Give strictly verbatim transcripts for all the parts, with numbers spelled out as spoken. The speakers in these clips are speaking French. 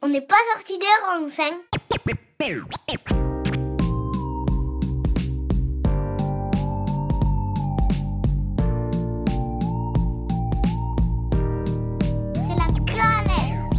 On n'est pas sorti des renseignes. C'est la galère.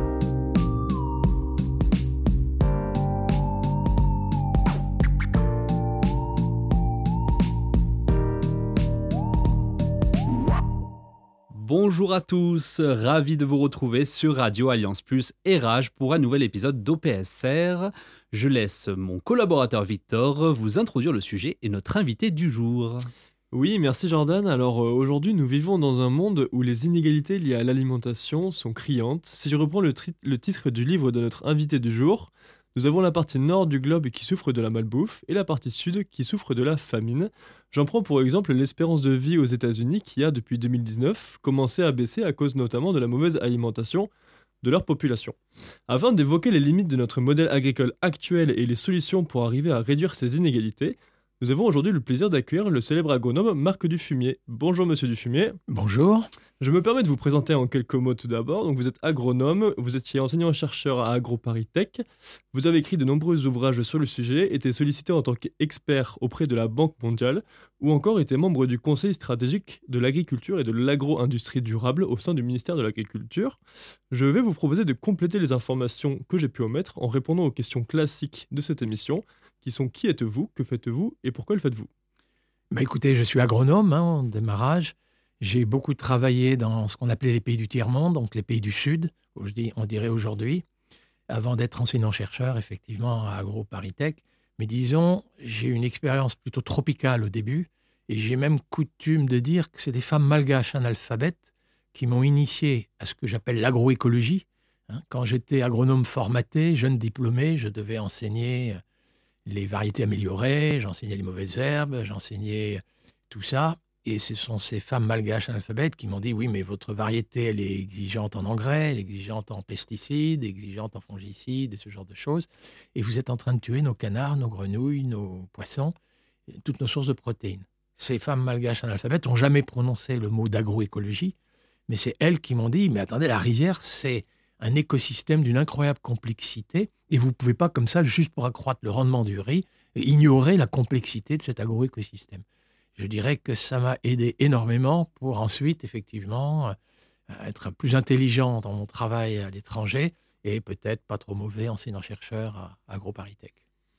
Bonjour à tous, ravi de vous retrouver sur Radio Alliance Plus et Rage pour un nouvel épisode d'O P S R. Je laisse mon collaborateur Victor vous introduire le sujet et notre invité du jour. Oui, merci Jordan. Alors euh, aujourd'hui, nous vivons dans un monde où les inégalités liées à l'alimentation sont criantes. Si je reprends le, tri- le titre du livre de notre invité du jour, nous avons la partie nord du globe qui souffre de la malbouffe et la partie sud qui souffre de la famine. J'en prends pour exemple l'espérance de vie aux États-Unis qui a, depuis deux mille dix-neuf, commencé à baisser à cause notamment de la mauvaise alimentation de leur population. Afin d'évoquer les limites de notre modèle agricole actuel et les solutions pour arriver à réduire ces inégalités, nous avons aujourd'hui le plaisir d'accueillir le célèbre agronome Marc Dufumier. Bonjour Monsieur Dufumier. Bonjour. Je me permets de vous présenter en quelques mots tout d'abord. Donc vous êtes agronome, vous étiez enseignant-chercheur à AgroParisTech. Vous avez écrit de nombreux ouvrages sur le sujet, été sollicité en tant qu'expert auprès de la Banque mondiale, ou encore été membre du Conseil stratégique de l'agriculture et de l'agro-industrie durable au sein du ministère de l'Agriculture. Je vais vous proposer de compléter les informations que j'ai pu omettre en répondant aux questions classiques de cette émission, qui sont qui êtes-vous, que faites-vous et pourquoi le faites-vous ? Bah écoutez, je suis agronome hein, en démarrage. J'ai beaucoup travaillé dans ce qu'on appelait les pays du tiers-monde, donc les pays du Sud, où je dis, on dirait aujourd'hui, avant d'être enseignant-chercheur, effectivement, à AgroParisTech. Mais disons, j'ai une expérience plutôt tropicale au début, et j'ai même coutume de dire que c'est des femmes malgaches analphabètes qui m'ont initié à ce que j'appelle l'agroécologie. Hein, quand j'étais agronome formaté, jeune diplômé, je devais enseigner les variétés améliorées, j'enseignais les mauvaises herbes, j'enseignais tout ça. Et ce sont ces femmes malgaches analphabètes qui m'ont dit « Oui, mais votre variété, elle est exigeante en engrais, elle est exigeante en pesticides, exigeante en fongicides et ce genre de choses. Et vous êtes en train de tuer nos canards, nos grenouilles, nos poissons, toutes nos sources de protéines. » Ces femmes malgaches analphabètes n'ont jamais prononcé le mot d'agroécologie, mais c'est elles qui m'ont dit « Mais attendez, la rizière, c'est un écosystème d'une incroyable complexité et vous ne pouvez pas, comme ça, juste pour accroître le rendement du riz, ignorer la complexité de cet agroécosystème. » Je dirais que ça m'a aidé énormément pour ensuite, effectivement, être plus intelligent dans mon travail à l'étranger et peut-être pas trop mauvais enseignant-chercheur à AgroParisTech.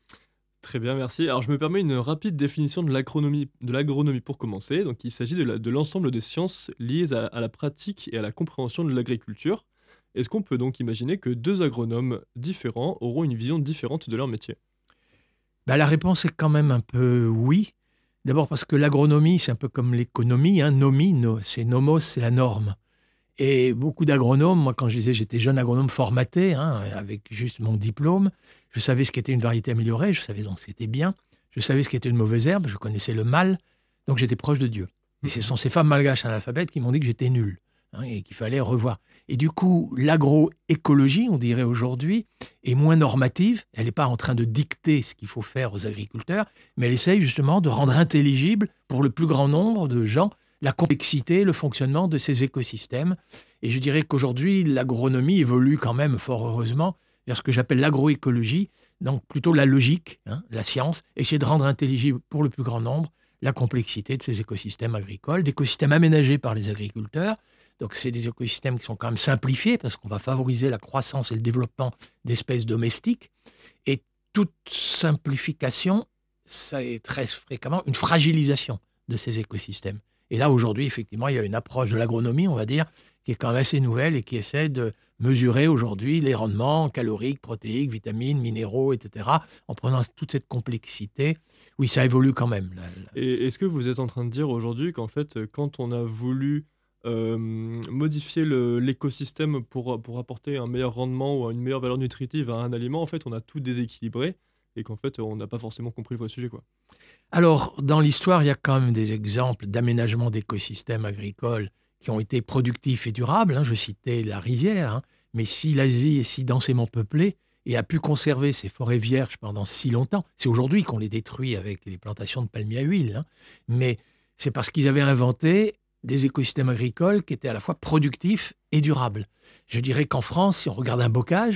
Très bien, merci. Alors je me permets une rapide définition de l'agronomie, de l'agronomie pour commencer. Donc il s'agit de, la, de l'ensemble des sciences liées à, à la pratique et à la compréhension de l'agriculture. Est-ce qu'on peut donc imaginer que deux agronomes différents auront une vision différente de leur métier ? Ben, la réponse est quand même un peu oui. D'abord parce que l'agronomie, c'est un peu comme l'économie. Hein. Nomi, no, c'est nomos, c'est la norme. Et beaucoup d'agronomes, moi quand je disais j'étais jeune agronome formaté, hein, avec juste mon diplôme, je savais ce qu'était une variété améliorée, je savais donc ce qu'était bien, je savais ce qu'était une mauvaise herbe, je connaissais le mal, donc j'étais proche de Dieu. Et ce sont ces femmes malgaches analphabètes qui m'ont dit que j'étais nul. Hein, et qu'il fallait revoir. Et du coup, l'agroécologie, on dirait aujourd'hui, est moins normative. Elle n'est pas en train de dicter ce qu'il faut faire aux agriculteurs, mais elle essaye justement de rendre intelligible pour le plus grand nombre de gens la complexité, le fonctionnement de ces écosystèmes. Et je dirais qu'aujourd'hui, l'agronomie évolue quand même fort heureusement vers ce que j'appelle l'agroécologie, donc plutôt la logique, hein, la science, essayer de rendre intelligible pour le plus grand nombre la complexité de ces écosystèmes agricoles, d'écosystèmes aménagés par les agriculteurs. Donc, c'est des écosystèmes qui sont quand même simplifiés parce qu'on va favoriser la croissance et le développement d'espèces domestiques. Et toute simplification, ça est très fréquemment une fragilisation de ces écosystèmes. Et là, aujourd'hui, effectivement, il y a une approche de l'agronomie, on va dire, qui est quand même assez nouvelle et qui essaie de mesurer aujourd'hui les rendements caloriques, protéiques, vitamines, minéraux, et cetera, en prenant toute cette complexité. Oui, ça évolue quand même. Là, là. Et est-ce que vous êtes en train de dire aujourd'hui qu'en fait, quand on a voulu Euh, modifier le, l'écosystème pour, pour apporter un meilleur rendement ou une meilleure valeur nutritive à un aliment, en fait, on a tout déséquilibré et qu'en fait, on n'a pas forcément compris le vrai sujet, quoi. Alors, dans l'histoire, il y a quand même des exemples d'aménagement d'écosystèmes agricoles qui ont été productifs et durables. Hein. Je citais la rizière, hein. Mais si l'Asie est si densément peuplée et a pu conserver ses forêts vierges pendant si longtemps, c'est aujourd'hui qu'on les détruit avec les plantations de palmiers à huile, hein. Mais c'est parce qu'ils avaient inventé des écosystèmes agricoles qui étaient à la fois productifs et durables. Je dirais qu'en France, si on regarde un bocage,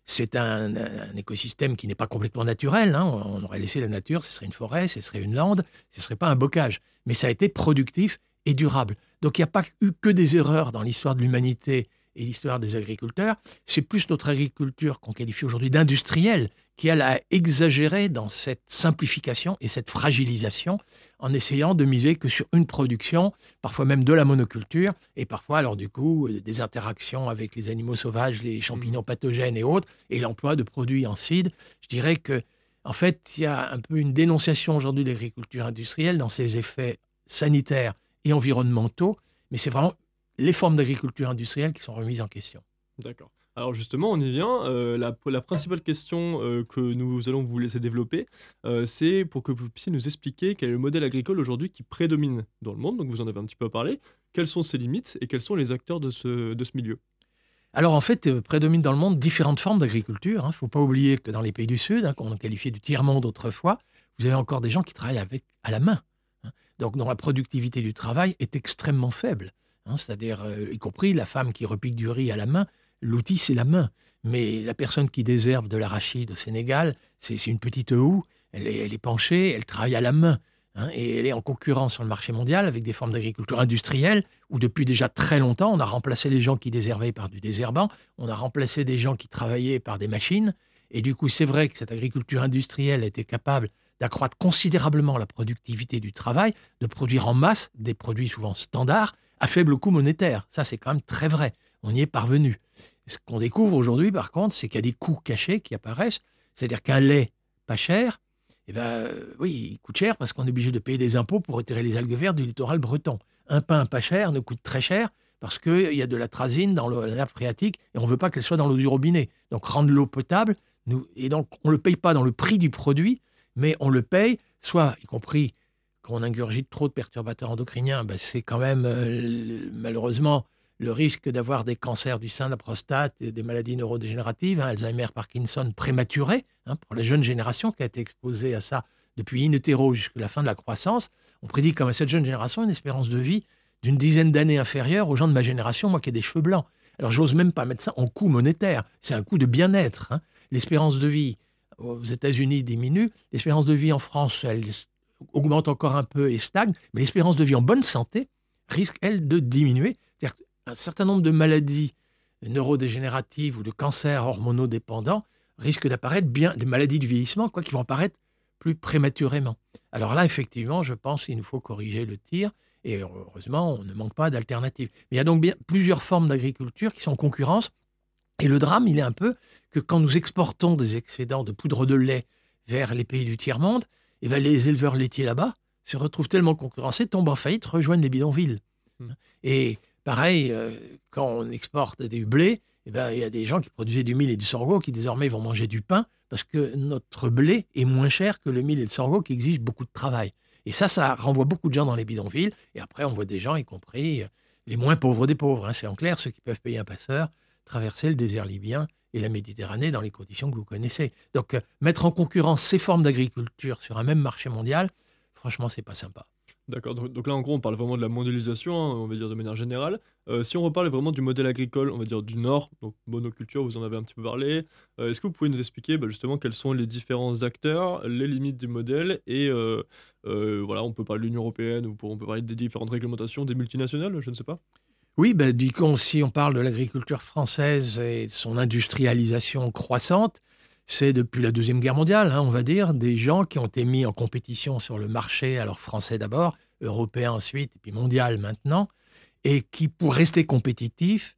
c'est un, un écosystème qui n'est pas complètement naturel. Hein. On aurait laissé la nature, ce serait une forêt, ce serait une lande, ce ne serait pas un bocage. Mais ça a été productif et durable. Donc il n'y a pas eu que des erreurs dans l'histoire de l'humanité et l'histoire des agriculteurs. C'est plus notre agriculture qu'on qualifie aujourd'hui d'industrielle qui, elle, a exagéré dans cette simplification et cette fragilisation en essayant de miser que sur une production, parfois même de la monoculture, et parfois, alors du coup, des interactions avec les animaux sauvages, les champignons pathogènes et autres, et l'emploi de produits en seed. Je dirais que, en fait, il y a un peu une dénonciation aujourd'hui de l'agriculture industrielle dans ses effets sanitaires et environnementaux, mais c'est vraiment les formes d'agriculture industrielle qui sont remises en question. D'accord. Alors justement, on y vient. Euh, la, la principale question euh, que nous allons vous laisser développer, euh, c'est pour que vous puissiez nous expliquer quel est le modèle agricole aujourd'hui qui prédomine dans le monde. Donc vous en avez un petit peu parlé. Quelles sont ses limites et quels sont les acteurs de ce, de ce milieu? Alors en fait, euh, prédominent dans le monde différentes formes d'agriculture. Il hein. ne faut pas oublier que dans les pays du Sud, hein, qu'on qualifiait du tiers-monde autrefois, vous avez encore des gens qui travaillent avec, à la main. Hein. Donc dont la productivité du travail est extrêmement faible. Hein, c'est-à-dire, euh, y compris la femme qui repique du riz à la main, l'outil, c'est la main. Mais la personne qui désherbe de l'arachide au Sénégal, c'est, c'est une petite houe, elle est, elle est penchée, elle travaille à la main. Hein, et elle est en concurrence sur le marché mondial avec des formes d'agriculture industrielle où depuis déjà très longtemps, on a remplacé les gens qui désherbaient par du désherbant, on a remplacé des gens qui travaillaient par des machines. Et du coup, c'est vrai que cette agriculture industrielle a été capable d'accroître considérablement la productivité du travail, de produire en masse des produits souvent standards, à faible coût monétaire. Ça, c'est quand même très vrai. On y est parvenu. Ce qu'on découvre aujourd'hui, par contre, c'est qu'il y a des coûts cachés qui apparaissent. C'est-à-dire qu'un lait pas cher, eh ben, euh, oui, il coûte cher parce qu'on est obligé de payer des impôts pour retirer les algues vertes du littoral breton. Un pain pas cher ne coûte très cher parce qu'il y a de la trazine dans le, la nappe phréatique et on ne veut pas qu'elle soit dans l'eau du robinet. Donc, rendre l'eau potable, nous, et donc, on ne le paye pas dans le prix du produit, mais on le paye, soit, y compris quand on ingurgite trop de perturbateurs endocriniens, ben c'est quand même, euh, malheureusement, le risque d'avoir des cancers du sein, de la prostate, et des maladies neurodégénératives, hein, Alzheimer, Parkinson, prématurés, hein, pour la jeune génération qui a été exposée à ça depuis in utero jusqu'à la fin de la croissance. On prédit comme à cette jeune génération une espérance de vie d'une dizaine d'années inférieure aux gens de ma génération, moi qui ai des cheveux blancs. Alors, j'ose même pas mettre ça en coût monétaire. C'est un coût de bien-être. Hein. L'espérance de vie aux États-Unis diminue. L'espérance de vie en France, elle augmente encore un peu et stagne. Mais l'espérance de vie en bonne santé risque, elle, de diminuer. C'est-à-dire qu'un certain nombre de maladies neurodégénératives ou de cancers hormonodépendants risquent d'apparaître bien, des maladies du vieillissement, quoi, qui vont apparaître plus prématurément. Alors là, effectivement, je pense qu'il nous faut corriger le tir. Et heureusement, on ne manque pas d'alternatives. Mais il y a donc bien plusieurs formes d'agriculture qui sont en concurrence. Et le drame, il est un peu que quand nous exportons des excédents de poudre de lait vers les pays du tiers-monde, eh bien, les éleveurs laitiers là-bas se retrouvent tellement concurrencés, tombent en faillite, rejoignent les bidonvilles. Mmh. Et pareil, euh, quand on exporte du blé, eh bien, il y a des gens qui produisaient du mil et du sorgho qui désormais vont manger du pain parce que notre blé est moins cher que le mil et le sorgho qui exigent beaucoup de travail. Et ça, ça renvoie beaucoup de gens dans les bidonvilles. Et après, on voit des gens, y compris les moins pauvres des pauvres. Hein. C'est en clair, ceux qui peuvent payer un passeur, traverser le désert libyen et la Méditerranée dans les conditions que vous connaissez. Donc, euh, mettre en concurrence ces formes d'agriculture sur un même marché mondial, franchement, c'est pas sympa. D'accord, donc, donc là, en gros, on parle vraiment de la mondialisation, hein, on va dire de manière générale. Euh, si on reparle vraiment du modèle agricole, on va dire du Nord, donc monoculture, vous en avez un petit peu parlé, euh, est-ce que vous pouvez nous expliquer bah, justement quels sont les différents acteurs, les limites du modèle, et euh, euh, voilà, on peut parler de l'Union européenne, ou on peut parler des différentes réglementations, des multinationales, je ne sais pas. Oui, ben, du coup, si on parle de l'agriculture française et de son industrialisation croissante, c'est depuis la Deuxième Guerre mondiale, hein, on va dire, des gens qui ont été mis en compétition sur le marché, alors français d'abord, européen ensuite, et puis mondial maintenant, et qui, pour rester compétitifs,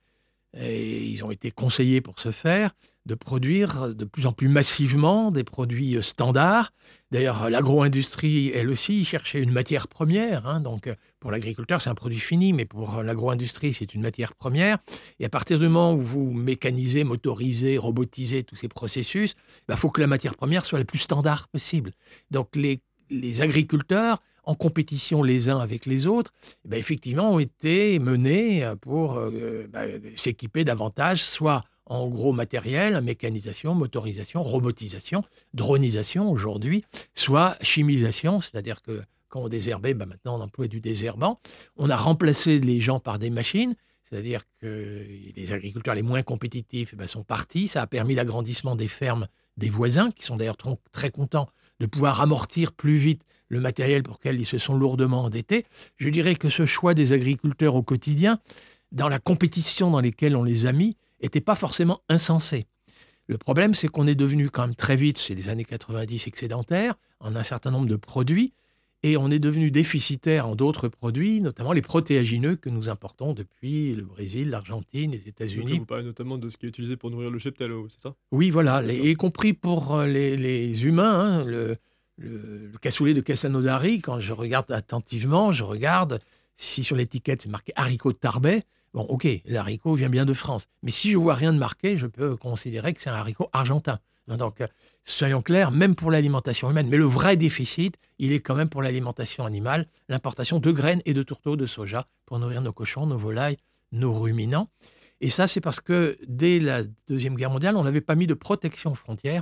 et ils ont été conseillés pour ce faire, de produire de plus en plus massivement des produits standards. D'ailleurs, l'agro-industrie, elle aussi, cherchait une matière première. Hein, donc, pour l'agriculteur, c'est un produit fini, mais pour l'agro-industrie, c'est une matière première. Et à partir du moment où vous mécanisez, motorisez, robotisez tous ces processus, il bah, faut que la matière première soit la plus standard possible. Donc, les, les agriculteurs, en compétition les uns avec les autres, eh bien, effectivement, ont été menés pour euh, bah, s'équiper davantage, soit en gros matériel, mécanisation, motorisation, robotisation, dronisation aujourd'hui, soit chimisation, c'est-à-dire que quand on désherbait, bah maintenant on emploie du désherbant. On a remplacé les gens par des machines, C'est-à-dire que les agriculteurs les moins compétitifs eh ben, sont partis. Ça a permis l'agrandissement des fermes des voisins, qui sont d'ailleurs tr- très contents de pouvoir amortir plus vite le matériel pour lequel ils se sont lourdement endettés. Je dirais que ce choix des agriculteurs au quotidien, dans la compétition dans laquelle on les a mis, n'était pas forcément insensé. Le problème, c'est qu'on est devenu quand même très vite, c'est les années quatre-vingt-dix, excédentaire en un certain nombre de produits, et on est devenu déficitaire en d'autres produits, notamment les protéagineux que nous importons depuis le Brésil, l'Argentine, les Donc là, États-Unis. vous parlez notamment de ce qui est utilisé pour nourrir le cheptel, oh, c'est ça? Oui, voilà, les- y compris pour euh, les, les humains, hein, le, le, le cassoulet de Casanodari, quand je regarde attentivement, je regarde si sur l'étiquette c'est marqué haricot de Tarbet. Bon, ok, l'haricot vient bien de France. Mais si je vois rien de marqué, je peux considérer que c'est un haricot argentin. Donc, euh, soyons clairs, même pour l'alimentation humaine. Mais le vrai déficit, il est quand même pour l'alimentation animale, l'importation de graines et de tourteaux de soja pour nourrir nos cochons, nos volailles, nos ruminants. Et ça, c'est parce que dès la Deuxième Guerre mondiale, on n'avait pas mis de protection aux frontières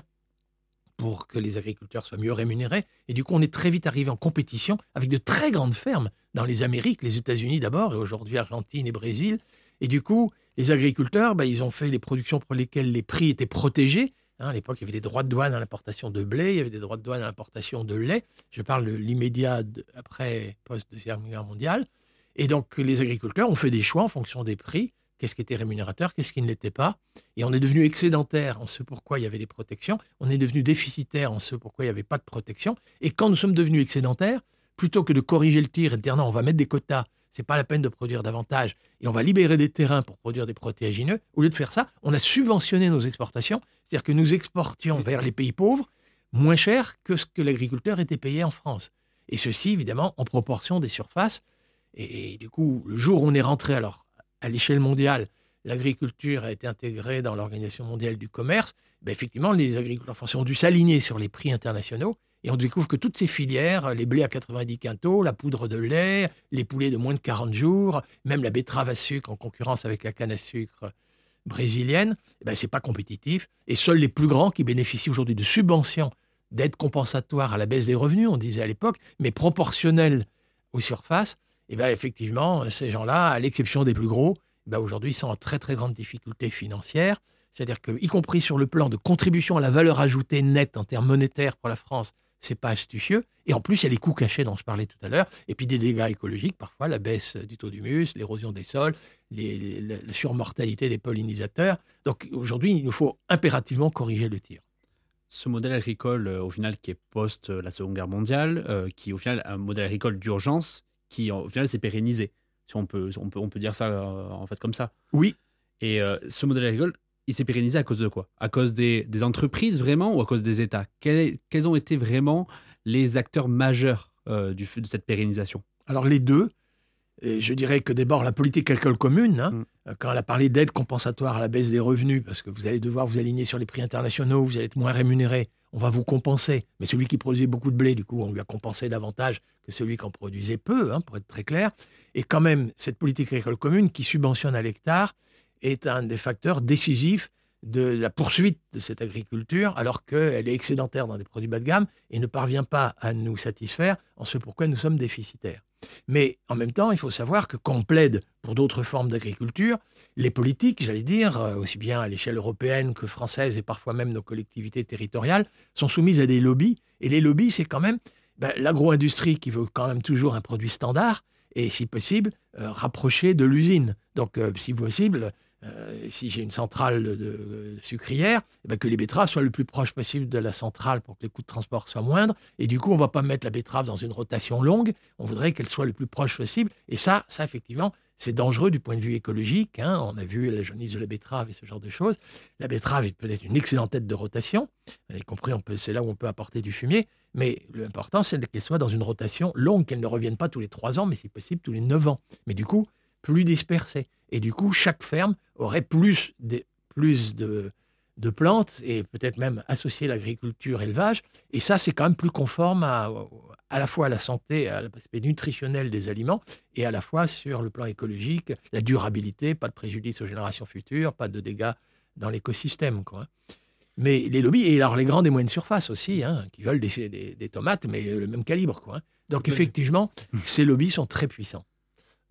pour que les agriculteurs soient mieux rémunérés. Et du coup, on est très vite arrivé en compétition avec de très grandes fermes dans les Amériques, les États-Unis d'abord, et aujourd'hui Argentine et Brésil. Et du coup, les agriculteurs, ben, ils ont fait les productions pour lesquelles les prix étaient protégés. Hein, à l'époque, il y avait des droits de douane à l'importation de blé, il y avait des droits de douane à l'importation de lait. Je parle de l'immédiat de- après post-Deuxième Guerre mondiale. Et donc, les agriculteurs ont fait des choix en fonction des prix. Qu'est-ce qui était rémunérateur, qu'est-ce qui ne l'était pas. Et on est devenu excédentaire en ce pourquoi il y avait des protections. On est devenu déficitaire en ce pourquoi il n'y avait pas de protection. Et quand nous sommes devenus excédentaires, plutôt que de corriger le tir et de dire non, on va mettre des quotas, c'est pas la peine de produire davantage, et on va libérer des terrains pour produire des protéagineux, au lieu de faire ça, on a subventionné nos exportations. C'est-à-dire que nous exportions vers les pays pauvres moins cher que ce que l'agriculteur était payé en France. Et ceci, évidemment, en proportion des surfaces. Et, et du coup, le jour où on est rentré, alors, à l'échelle mondiale, l'agriculture a été intégrée dans l'Organisation mondiale du commerce, ben effectivement, les agriculteurs français ont dû s'aligner sur les prix internationaux. Et on découvre que toutes ces filières, les blés à quatre-vingt-dix quintaux, la poudre de lait, les poulets de moins de quarante jours, même la betterave à sucre en concurrence avec la canne à sucre brésilienne, eh ben, ce n'est pas compétitif. Et seuls les plus grands qui bénéficient aujourd'hui de subventions, d'aides compensatoires à la baisse des revenus, on disait à l'époque, mais proportionnelles aux surfaces, eh ben, effectivement, ces gens-là, à l'exception des plus gros, eh ben, aujourd'hui, sont en très très grande difficulté financière. C'est-à-dire que, y compris sur le plan de contribution à la valeur ajoutée nette en termes monétaires pour la France, c'est pas astucieux. Et en plus, il y a les coûts cachés dont je parlais tout à l'heure, et puis des dégâts écologiques, parfois la baisse du taux d'humus, l'érosion des sols, les, les- la surmortalité des pollinisateurs. Donc aujourd'hui, il nous faut impérativement corriger le tir. Ce modèle agricole, euh, au final, qui est post euh, la Seconde Guerre mondiale, euh, qui est au final un modèle agricole d'urgence, qui au final s'est pérennisé. Si on peut, on peut, on peut dire ça euh, en fait comme ça. Oui, Et euh, ce modèle agricole, il s'est pérennisé à cause de quoi? À cause des, des entreprises vraiment ou à cause des États? Quels, est- quels ont été vraiment les acteurs majeurs euh, du, de cette pérennisation? alors les deux. Et je dirais que d'abord, la politique agricole commune, hein, Mm. euh, quand elle a parlé d'aide compensatoire à la baisse des revenus, parce que vous allez devoir vous aligner sur les prix internationaux, vous allez être moins rémunéré, on va vous compenser. Mais celui qui produisait beaucoup de blé, du coup, on lui a compensé davantage que celui qui en produisait peu, hein, pour être très clair. Et quand même, cette politique agricole commune qui subventionne à l'hectare est un des facteurs décisifs de la poursuite de cette agriculture, alors qu'elle est excédentaire dans des produits bas de gamme et ne parvient pas à nous satisfaire en ce pourquoi nous sommes déficitaires. Mais en même temps, il faut savoir que quand on plaide pour d'autres formes d'agriculture, les politiques, j'allais dire, euh, aussi bien à l'échelle européenne que française et parfois même nos collectivités territoriales, sont soumises à des lobbies. Et les lobbies, c'est quand même ben, l'agro-industrie qui veut quand même toujours un produit standard et, si possible, euh, rapproché de l'usine. Donc, euh, si possible, euh, si j'ai une centrale de, de sucrière, eh ben, que les betteraves soient le plus proche possible de la centrale pour que les coûts de transport soient moindres. Et du coup, on ne va pas mettre la betterave dans une rotation longue. On voudrait qu'elle soit le plus proche possible. Et ça, ça effectivement, c'est dangereux du point de vue écologique. Hein. On a vu la jaunisse de la betterave et ce genre de choses. La betterave est peut-être une excellente tête de rotation, y compris, on peut, c'est là où on peut apporter du fumier. Mais l'important, c'est qu'elle soit dans une rotation longue, qu'elle ne revienne pas tous les trois ans, mais si possible tous les neuf ans. Mais du coup, plus dispersée. Et du coup, chaque ferme aurait plus de, plus de, de plantes et peut-être même associer l'agriculture-élevage. Et ça, c'est quand même plus conforme à, à la fois à la santé, à l'aspect nutritionnel des aliments et à la fois sur le plan écologique, la durabilité, pas de préjudice aux générations futures, pas de dégâts dans l'écosystème, quoi. Mais les lobbies, et alors les grandes et moyennes surfaces aussi, hein, qui veulent des, des, des tomates, mais le même calibre, quoi. Donc Oui. effectivement, ces lobbies sont très puissants.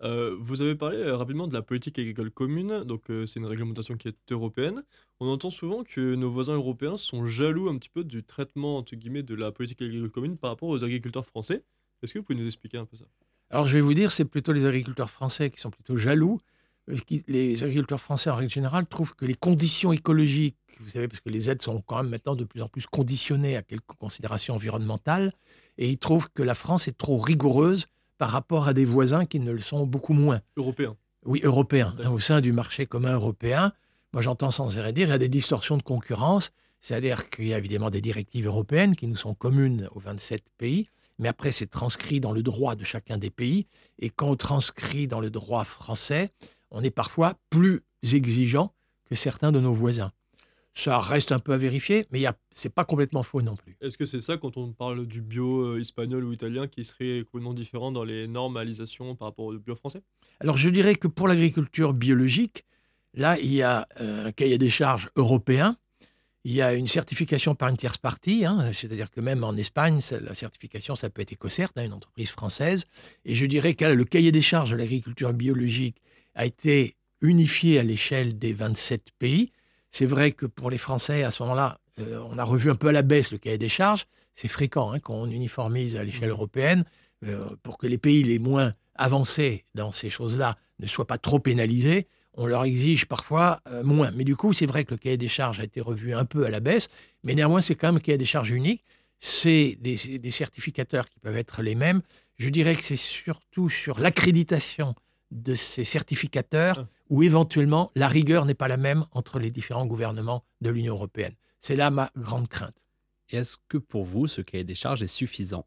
Euh, vous avez parlé euh, rapidement de la politique agricole commune, donc euh, c'est une réglementation qui est européenne. On entend souvent que nos voisins européens sont jaloux un petit peu du traitement entre guillemets de la politique agricole commune par rapport aux agriculteurs français. Est-ce que vous pouvez nous expliquer un peu ça? Alors je vais vous dire, c'est plutôt les agriculteurs français qui sont plutôt jaloux. Euh, qui- Les agriculteurs français, en règle générale, trouvent que les conditions écologiques, vous savez, parce que les aides sont quand même maintenant de plus en plus conditionnées à quelques considérations environnementales, et ils trouvent que la France est trop rigoureuse par rapport à des voisins qui ne le sont beaucoup moins. Européen. Oui, européen, hein, D'accord. au sein du marché commun européen. Moi, j'entends sans arrêt dire, il y a des distorsions de concurrence, c'est-à-dire qu'il y a évidemment des directives européennes qui nous sont communes aux vingt-sept pays, mais après, c'est transcrit dans le droit de chacun des pays. Et quand on transcrit dans le droit français, on est parfois plus exigeant que certains de nos voisins. Ça reste un peu à vérifier, mais ce n'est pas complètement faux non plus. Est-ce que c'est ça quand on parle du bio euh, espagnol ou italien qui serait complètement différent dans les normalisations par rapport au bio français? Alors, je dirais que pour l'agriculture biologique, là, il y a euh, un cahier des charges européen. Il y a une certification par une tierce partie, hein, c'est-à-dire que même en Espagne, ça- la certification, ça peut être Ecocert, hein, une entreprise française. Et je dirais que le cahier des charges de l'agriculture biologique a été unifié à l'échelle des vingt-sept pays. C'est vrai que pour les Français, à ce moment-là, euh, on a revu un peu à la baisse le cahier des charges. C'est fréquent hein, quand on uniformise à l'échelle européenne euh, pour que les pays les moins avancés dans ces choses-là ne soient pas trop pénalisés. On leur exige parfois euh, moins. Mais du coup, c'est vrai que le cahier des charges a été revu un peu à la baisse, mais néanmoins, c'est quand même un cahier des charges unique. C'est des, des certificateurs qui peuvent être les mêmes. Je dirais que c'est surtout sur l'accréditation de ces certificateurs Ah. où éventuellement la rigueur n'est pas la même entre les différents gouvernements de l'Union européenne. C'est là ma grande crainte. Et est-ce que pour vous, ce cahier des charges est suffisant?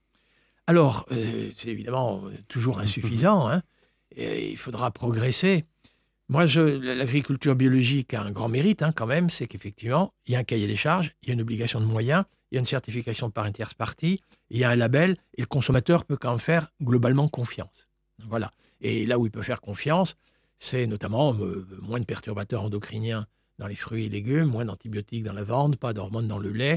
Alors, euh, c'est évidemment euh, toujours insuffisant. Hein, et il faudra progresser. Moi, je, l'agriculture biologique a un grand mérite hein, quand même, c'est qu'effectivement, il y a un cahier des charges, il y a une obligation de moyens, il y a une certification par une tierce partie, il y a un label, et le consommateur peut quand même faire globalement confiance. Voilà. Et là où il peut faire confiance, c'est notamment euh, moins de perturbateurs endocriniens dans les fruits et légumes, moins d'antibiotiques dans la viande, pas d'hormones dans le lait,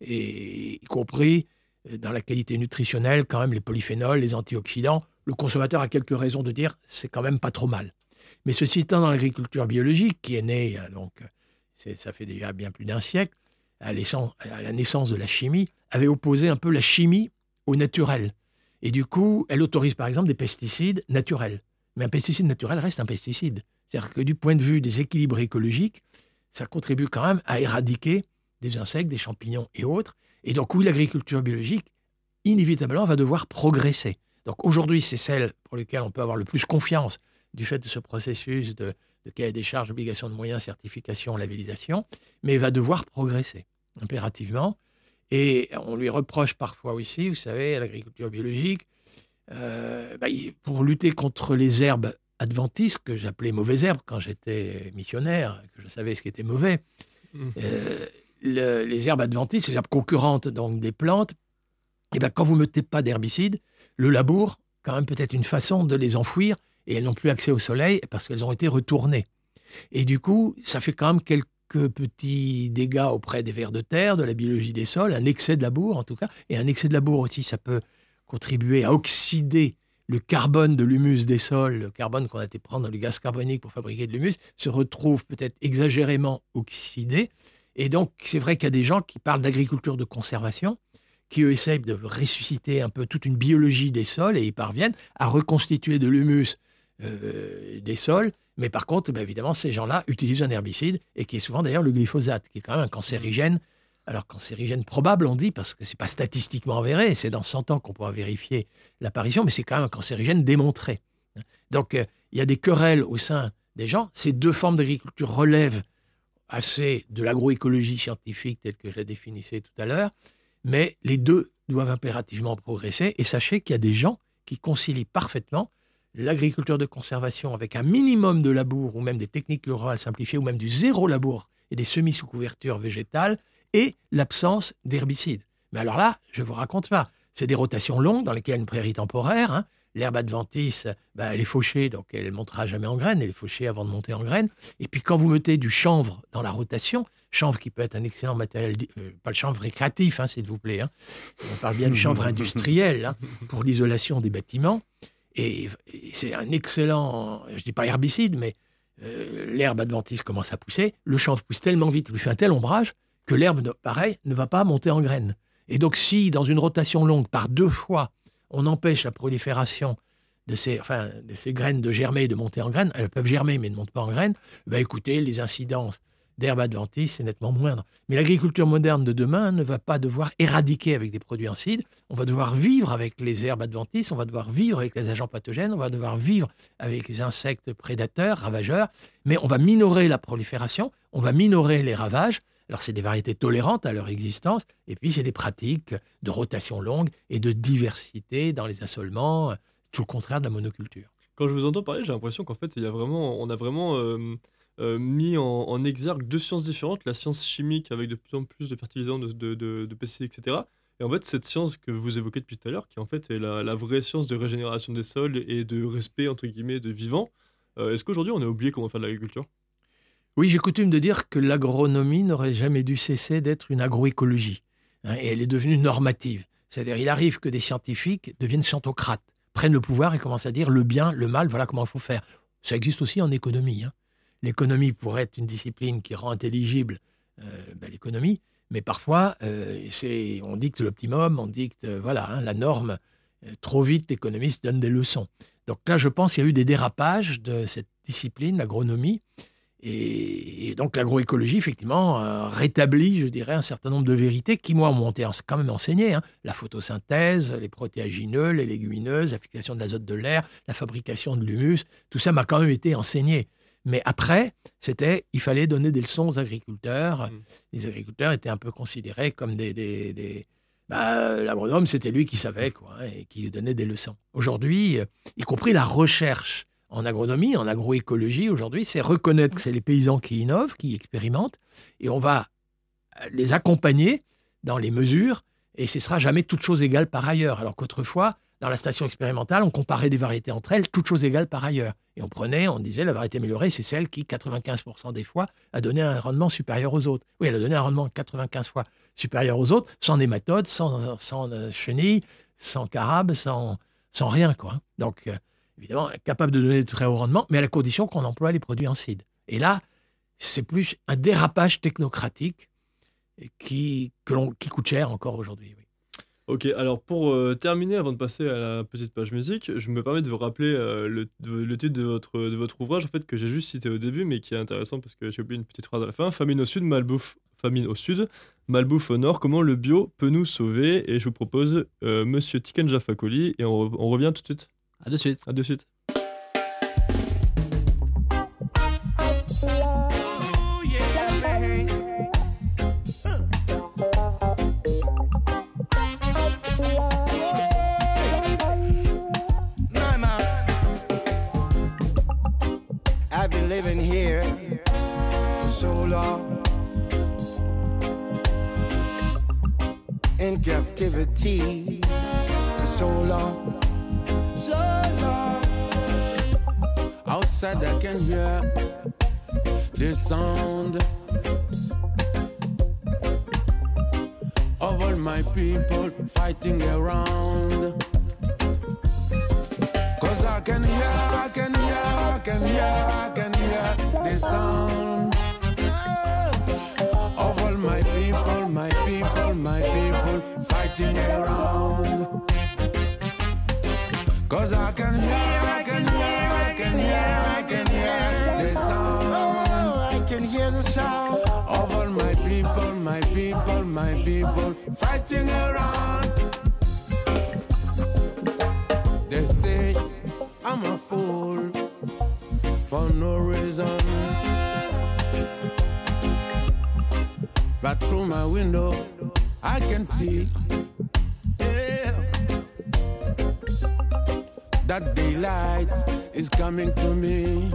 et y compris euh, dans la qualité nutritionnelle, quand même les polyphénols, les antioxydants. Le consommateur a quelques raisons de dire c'est quand même pas trop mal. Mais ceci étant, dans l'agriculture biologique, qui est née, euh, donc, c'est, ça fait déjà bien plus d'un siècle, à, l'essence- à la naissance de la chimie, avait opposé un peu la chimie au naturel. Et du coup, elle autorise par exemple des pesticides naturels. Mais un pesticide naturel reste un pesticide. C'est-à-dire que du point de vue des équilibres écologiques, ça contribue quand même à éradiquer des insectes, des champignons et autres. Et donc, oui, l'agriculture biologique, inévitablement, va devoir progresser. Donc aujourd'hui, c'est celle pour laquelle on peut avoir le plus confiance du fait de ce processus de, de cahier des charges, obligation de moyens, certification, labellisation, mais va devoir progresser impérativement. Et on lui reproche parfois aussi, vous savez, à l'agriculture biologique, euh, bah, il- pour lutter contre les herbes adventices, que j'appelais mauvaises herbes quand j'étais missionnaire, que je savais ce qui était mauvais, Mhm. euh, le- les herbes adventices, les herbes concurrentes donc des plantes, et ben, quand vous ne mettez pas d'herbicide, le labour, quand même peut-être une façon de les enfouir, et elles n'ont plus accès au soleil parce qu'elles ont été retournées. Et du coup, ça fait quand même quelques petits dégâts auprès des vers de terre, de la biologie des sols, un excès de labour en tout cas, et un excès de labour aussi, ça peut contribuer à oxyder le carbone de l'humus des sols, le carbone qu'on a été prendre dans le gaz carbonique pour fabriquer de l'humus, se retrouve peut-être exagérément oxydé. Et donc, c'est vrai qu'il y a des gens qui parlent d'agriculture de conservation, qui eux essayent de ressusciter un peu toute une biologie des sols et ils parviennent à reconstituer de l'humus euh, des sols. Mais par contre, ben, évidemment, ces gens-là utilisent un herbicide et qui est souvent d'ailleurs le glyphosate, qui est quand même un cancérigène. Alors, cancérigène probable, on dit, parce que ce n'est pas statistiquement avéré, c'est dans cent ans qu'on pourra vérifier l'apparition, mais c'est quand même un cancérigène démontré. Donc, euh, il y a des querelles au sein des gens. Ces deux formes d'agriculture relèvent assez de l'agroécologie scientifique telle que je la définissais tout à l'heure, mais les deux doivent impérativement progresser. Et sachez qu'il y a des gens qui concilient parfaitement l'agriculture de conservation avec un minimum de labour ou même des techniques rurales simplifiées ou même du zéro labour et des semis sous couverture végétale et l'absence d'herbicides. Mais alors là, je ne vous raconte pas. C'est des rotations longues dans lesquelles une prairie temporaire, hein, l'herbe adventice, ben, elle est fauchée, donc elle ne montera jamais en graines, elle est fauchée avant de monter en graines. Et puis quand vous mettez du chanvre dans la rotation, chanvre qui peut être un excellent matériel, euh, pas le chanvre récréatif, hein, s'il vous plaît, hein. On parle bien du chanvre industriel hein, pour l'isolation des bâtiments. Et, et c'est un excellent, je ne dis pas herbicide, mais euh, l'herbe adventice commence à pousser. Le chanvre pousse tellement vite, il lui fait un tel ombrage que l'herbe, ne- pareil, ne va pas monter en graines. Et donc, si dans une rotation longue, par deux fois, on empêche la prolifération de ces, enfin, de ces graines de germer et de monter en graines, elles peuvent germer mais ne montent pas en graines, ben écoutez, les incidences d'herbe adventice, c'est nettement moindre. Mais l'agriculture moderne de demain ne va pas devoir éradiquer avec des produits ancides, on va devoir vivre avec les herbes adventices, on va devoir vivre avec les agents pathogènes, on va devoir vivre avec les insectes prédateurs, ravageurs, mais on va minorer la prolifération, on va minorer les ravages. Alors, c'est des variétés tolérantes à leur existence, et puis c'est des pratiques de rotation longue et de diversité dans les assolements, tout le contraire de la monoculture. Quand je vous entends parler, j'ai l'impression qu'en fait, il y a vraiment, on a vraiment euh, euh, mis en, en exergue deux sciences différentes, la science chimique avec de plus en plus de fertilisants, de, de, de, de pesticides, et cetera. Et en fait, cette science que vous évoquez depuis tout à l'heure, qui en fait est la, la vraie science de régénération des sols et de respect, entre guillemets, de vivant, euh, est-ce qu'aujourd'hui, on a oublié comment faire de l'agriculture ? Oui, j'ai coutume de dire que l'agronomie n'aurait jamais dû cesser d'être une agroécologie, hein, et elle est devenue normative. C'est-à-dire, il arrive que des scientifiques deviennent scientocrates, prennent le pouvoir et commencent à dire le bien, le mal, voilà comment il faut faire. Ça existe aussi en économie. Hein. L'économie pourrait être une discipline qui rend intelligible euh, ben, l'économie, mais parfois, euh, c'est, on dicte l'optimum, on dicte euh, voilà, hein, la norme. Euh, trop vite, l'économiste donne des leçons. Donc là, je pense qu'il y a eu des dérapages de cette discipline, l'agronomie, et, et donc l'agroécologie, effectivement, euh, rétablit, je dirais, un certain nombre de vérités qui, moi, m'ont été quand même enseignées. Hein. La photosynthèse, les protéagineux, les légumineuses, la fixation de l'azote de l'air, la fabrication de l'humus, tout ça m'a quand même été enseigné. Mais après, c'était, il fallait donner des leçons aux agriculteurs. Mmh. Les agriculteurs étaient un peu considérés comme des... des, des bah, l'agronome, c'était lui qui savait, quoi, hein, et qui donnait des leçons. Aujourd'hui, euh, y compris la recherche en agronomie, en agroécologie, aujourd'hui, c'est reconnaître que c'est les paysans qui innovent, qui expérimentent, et on va les accompagner dans les mesures, et ce ne sera jamais toute chose égale par ailleurs. Alors qu'autrefois, dans la station expérimentale, on comparait des variétés entre elles, toutes choses égales par ailleurs. Et on prenait, on disait, la variété améliorée, c'est celle qui, quatre-vingt-quinze pour cent des fois, a donné un rendement supérieur aux autres. Oui, elle a donné un rendement quatre-vingt-quinze fois supérieur aux autres, sans nématodes, sans, sans euh, chenilles, sans carabes, sans, sans rien, quoi. Donc, euh, évidemment, capable de donner de très hauts rendements, mais à la condition qu'on emploie les produits ancides. Et là, c'est plus un dérapage technocratique qui, que l'on, qui coûte cher encore aujourd'hui, oui. Ok, alors pour euh, terminer, avant de passer à la petite page musique, je me permets de vous rappeler euh, le, le titre de votre, de votre ouvrage, en fait, que j'ai juste cité au début, mais qui est intéressant parce que j'ai oublié une petite phrase à la fin. Famine au sud, malbouffe, famine au sud, malbouffe au nord, comment le bio peut nous sauver ? Et je vous propose euh, Monsieur Tiken Jaffa-Koly, et on, on revient tout de suite. À de suite. À de suite. Living here for so long in captivity for so long, so long. Outside I can hear the sound of all my people fighting around. Cause I can hear, I can hear, I can hear, I can hear the sound of all my people, my people, my people fighting around. Cause I can hear, I can hear, I can hear, I can hear the sound. I can hear the sound of all my people, my people, my people fighting around. They say I'm a fool for no reason, but through my window I can see, yeah, that daylight is coming to me.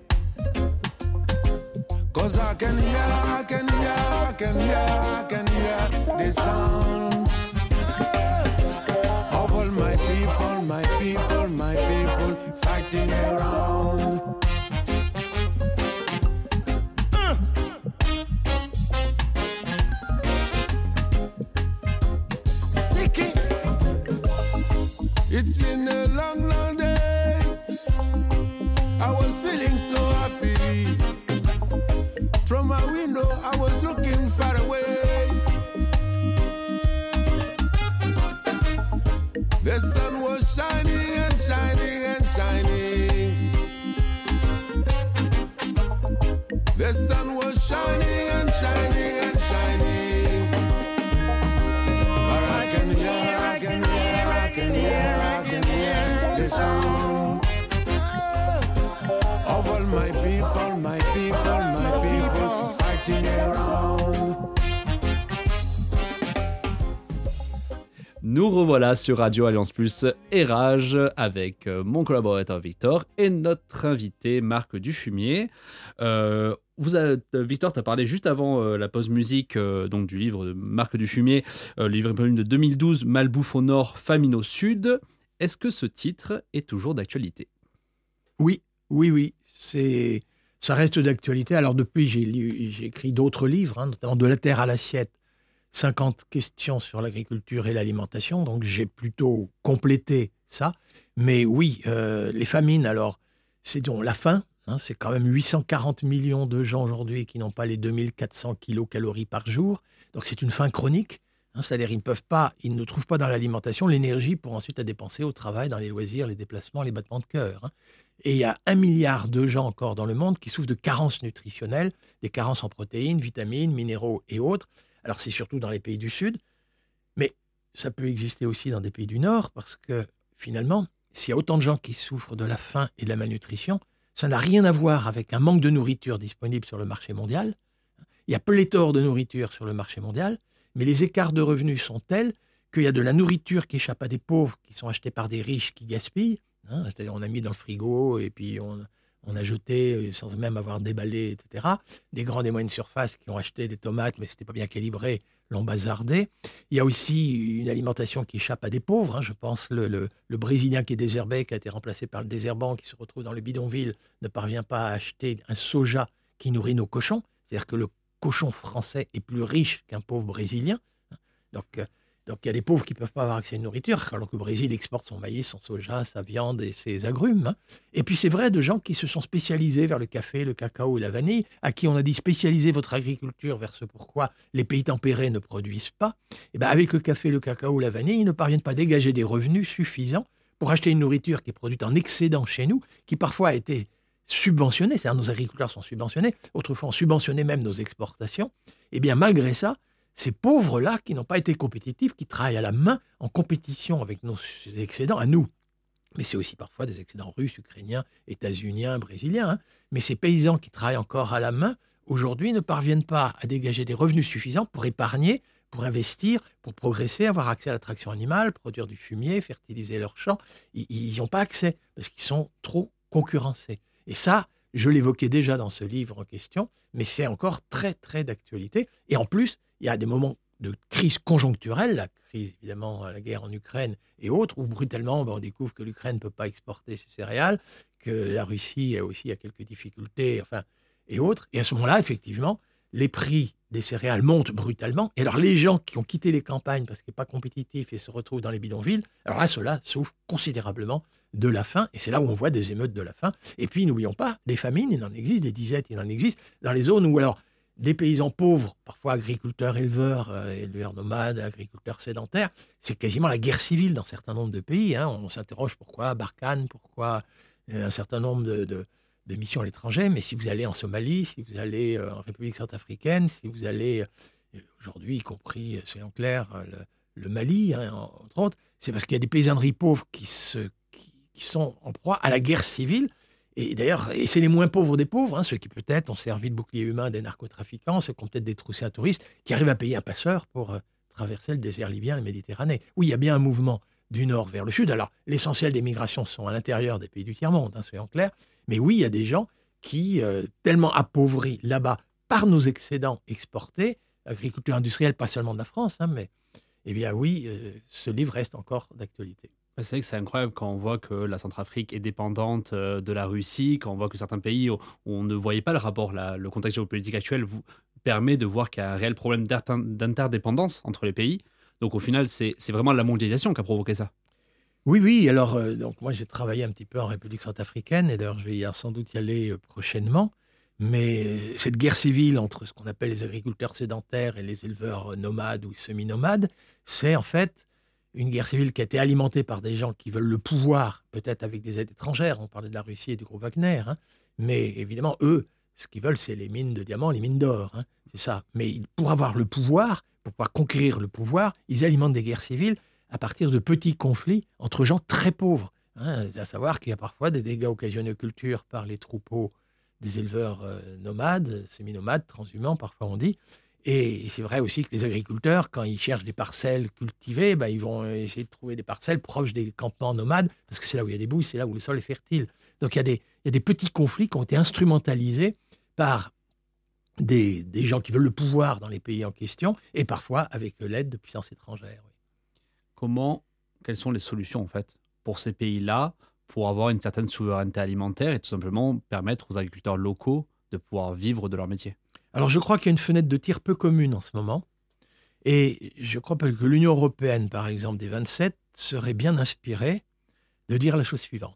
Cause I can hear, I can hear, I can hear, I can hear the sound of all my people, my people, my people fighting around. Uh. It's been a long, long day Nous revoilà sur Radio Alliance Plus et Rage avec euh, mon collaborateur Victor et notre invité Marc Dufumier. Euh, vous a, Victor, tu as parlé juste avant euh, la pause musique euh, donc du livre de Marc Dufumier, euh, le livre de deux mille douze, Malbouffe au nord, famine au sud. Est-ce que ce titre est toujours d'actualité ? Oui, oui, oui. C'est, ça reste d'actualité. Alors depuis, j'ai, lu, j'ai écrit d'autres livres, hein, notamment De la terre à l'assiette. cinquante questions sur l'agriculture et l'alimentation, donc j'ai plutôt complété ça. Mais oui, euh, les famines, alors, c'est donc la faim, hein, c'est quand même huit cent quarante millions de gens aujourd'hui qui n'ont pas les deux mille quatre cents kilocalories par jour, donc c'est une faim chronique, hein, c'est-à-dire ils ne peuvent pas, ils ne trouvent pas dans l'alimentation l'énergie pour ensuite la dépenser au travail, dans les loisirs, les déplacements, les battements de cœur. Hein. Et il y a un milliard de gens encore dans le monde qui souffrent de carences nutritionnelles, des carences en protéines, vitamines, minéraux et autres. Alors, c'est surtout dans les pays du Sud, mais ça peut exister aussi dans des pays du Nord, parce que finalement, s'il y a autant de gens qui souffrent de la faim et de la malnutrition, ça n'a rien à voir avec un manque de nourriture disponible sur le marché mondial. Il y a pléthore de nourriture sur le marché mondial, mais les écarts de revenus sont tels qu'il y a de la nourriture qui échappe à des pauvres, qui sont achetées par des riches qui gaspillent. Hein, c'est-à-dire, on a mis dans le frigo et puis on... On a jeté, sans même avoir déballé, et cetera. Des grandes et moyennes surfaces qui ont acheté des tomates, mais ce n'était pas bien calibré, l'ont bazardé. Il y a aussi une alimentation qui échappe à des pauvres. Hein. Je pense le, le, le Brésilien qui est désherbé, qui a été remplacé par le désherbant, qui se retrouve dans le bidonville, ne parvient pas à acheter un soja qui nourrit nos cochons. C'est-à-dire que le cochon français est plus riche qu'un pauvre Brésilien. Donc, Donc, il y a des pauvres qui ne peuvent pas avoir accès à une nourriture, alors que le Brésil exporte son maïs, son soja, sa viande et ses agrumes. Hein. Et puis, c'est vrai de gens qui se sont spécialisés vers le café, le cacao et la vanille, à qui on a dit spécialisez votre agriculture vers ce pourquoi les pays tempérés ne produisent pas. Et bien, avec le café, le cacao, la vanille, ils ne parviennent pas à dégager des revenus suffisants pour acheter une nourriture qui est produite en excédent chez nous, qui parfois a été subventionnée, c'est-à-dire nos agriculteurs sont subventionnés, autrefois on subventionnait même nos exportations. Et bien, malgré ça, ces pauvres-là qui n'ont pas été compétitifs, qui travaillent à la main en compétition avec nos excédents, à nous. Mais c'est aussi parfois des excédents russes, ukrainiens, états-uniens, brésiliens. Hein. Mais ces paysans qui travaillent encore à la main, aujourd'hui, ne parviennent pas à dégager des revenus suffisants pour épargner, pour investir, pour progresser, avoir accès à la traction animale, produire du fumier, fertiliser leurs champs. Ils n'y ont pas accès parce qu'ils sont trop concurrencés. Et ça, je l'évoquais déjà dans ce livre en question, mais c'est encore très, très d'actualité. Et en plus, il y a des moments de crise conjoncturelle, la crise, évidemment, la guerre en Ukraine et autres, où brutalement, ben, on découvre que l'Ukraine ne peut pas exporter ses céréales, que la Russie a aussi a quelques difficultés, enfin, et autres. Et à ce moment-là, effectivement, les prix des céréales montent brutalement. Et alors, les gens qui ont quitté les campagnes parce qu'ils ne sont pas compétitifs et se retrouvent dans les bidonvilles, alors là, ceux-là souffrent considérablement de la faim. Et c'est là où on voit des émeutes de la faim. Et puis, n'oublions pas, des famines, il en existe, des disettes, il en existe, dans les zones où, alors, les paysans pauvres, parfois agriculteurs, éleveurs, euh, éleveurs nomades, agriculteurs sédentaires, c'est quasiment la guerre civile dans un certain nombre de pays. Hein. On s'interroge pourquoi Barkhane, pourquoi euh, un certain nombre de, de, de missions à l'étranger. Mais si vous allez en Somalie, si vous allez euh, en République centrafricaine, si vous allez euh, aujourd'hui, y compris, euh, soyons clairs, euh, le, le Mali, hein, entre autres, c'est parce qu'il y a des paysanneries pauvres qui, se, qui, qui sont en proie à la guerre civile. Et d'ailleurs, et c'est les moins pauvres des pauvres, hein, ceux qui peut-être ont servi de bouclier humain des narcotrafiquants, ceux qui ont peut-être détroussé un touriste, qui arrivent à payer un passeur pour euh, traverser le désert libyen, la Méditerranée. Oui, il y a bien un mouvement du nord vers le sud. Alors, l'essentiel des migrations sont à l'intérieur des pays du tiers-monde, hein, soyons clairs. Mais oui, il y a des gens qui, euh, tellement appauvris là-bas par nos excédents exportés, agriculture industrielle, pas seulement de la France, hein, mais eh bien oui, euh, ce livre reste encore d'actualité. C'est vrai que c'est incroyable quand on voit que la Centrafrique est dépendante de la Russie, quand on voit que certains pays où on ne voyait pas le rapport, la, le contexte géopolitique actuel vous permet de voir qu'il y a un réel problème d'interdépendance entre les pays. Donc au final, c'est, c'est vraiment la mondialisation qui a provoqué ça. Oui, oui. Alors, euh, donc moi, j'ai travaillé un petit peu en République centrafricaine, et d'ailleurs, je vais y, sans doute y aller euh, prochainement. Mais euh, cette guerre civile entre ce qu'on appelle les agriculteurs sédentaires et les éleveurs nomades ou semi-nomades, c'est en fait une guerre civile qui a été alimentée par des gens qui veulent le pouvoir, peut-être avec des aides étrangères. On parlait de la Russie et du groupe Wagner. Hein. Mais évidemment, eux, ce qu'ils veulent, c'est les mines de diamants, les mines d'or. Hein. C'est ça. Mais pour avoir le pouvoir, pour pouvoir conquérir le pouvoir, ils alimentent des guerres civiles à partir de petits conflits entre gens très pauvres. Hein. À savoir qu'il y a parfois des dégâts occasionnés aux cultures par les troupeaux des éleveurs euh, nomades, semi-nomades, transhumants, parfois on dit. Et c'est vrai aussi que les agriculteurs, quand ils cherchent des parcelles cultivées, ben, ils vont essayer de trouver des parcelles proches des campements nomades, parce que c'est là où il y a des boues, c'est là où le sol est fertile. Donc il y a des, il y a des petits conflits qui ont été instrumentalisés par des, des gens qui veulent le pouvoir dans les pays en question, et parfois avec l'aide de puissances étrangères. Oui. Comment, quelles sont les solutions en fait pour ces pays-là, pour avoir une certaine souveraineté alimentaire et tout simplement permettre aux agriculteurs locaux de pouvoir vivre de leur métier? Alors je crois qu'il y a une fenêtre de tir peu commune en ce moment. Et je crois que l'Union européenne, par exemple, des vingt-sept, serait bien inspirée de dire la chose suivante.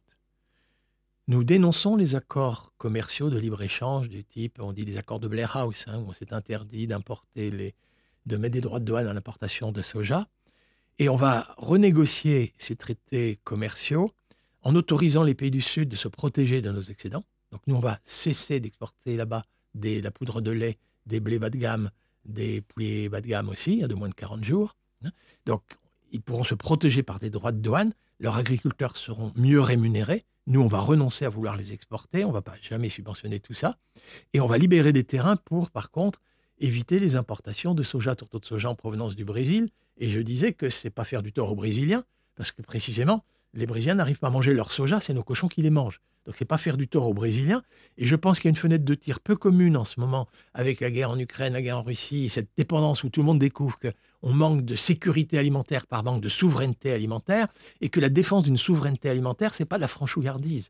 Nous dénonçons les accords commerciaux de libre-échange du type, on dit les accords de Blair House, hein, où on s'est interdit d'importer les, de mettre des droits de douane à l'importation de soja. Et on va renégocier ces traités commerciaux en autorisant les pays du Sud de se protéger de nos excédents. Donc nous, on va cesser d'exporter là-bas de la poudre de lait, des blés bas de gamme, des poulets bas de gamme aussi, de moins de quarante jours. Donc, ils pourront se protéger par des droits de douane. Leurs agriculteurs seront mieux rémunérés. Nous, on va renoncer à vouloir les exporter. On ne va pas jamais subventionner tout ça. Et on va libérer des terrains pour, par contre, éviter les importations de soja, tourteau de soja en provenance du Brésil. Et je disais que ce n'est pas faire du tort aux Brésiliens, parce que précisément, les Brésiliens n'arrivent pas à manger leur soja, c'est nos cochons qui les mangent. Donc, ce n'est pas faire du tort aux Brésiliens. Et je pense qu'il y a une fenêtre de tir peu commune en ce moment avec la guerre en Ukraine, la guerre en Russie, et cette dépendance où tout le monde découvre qu'on manque de sécurité alimentaire par manque de souveraineté alimentaire et que la défense d'une souveraineté alimentaire, ce n'est pas de la franchouillardise.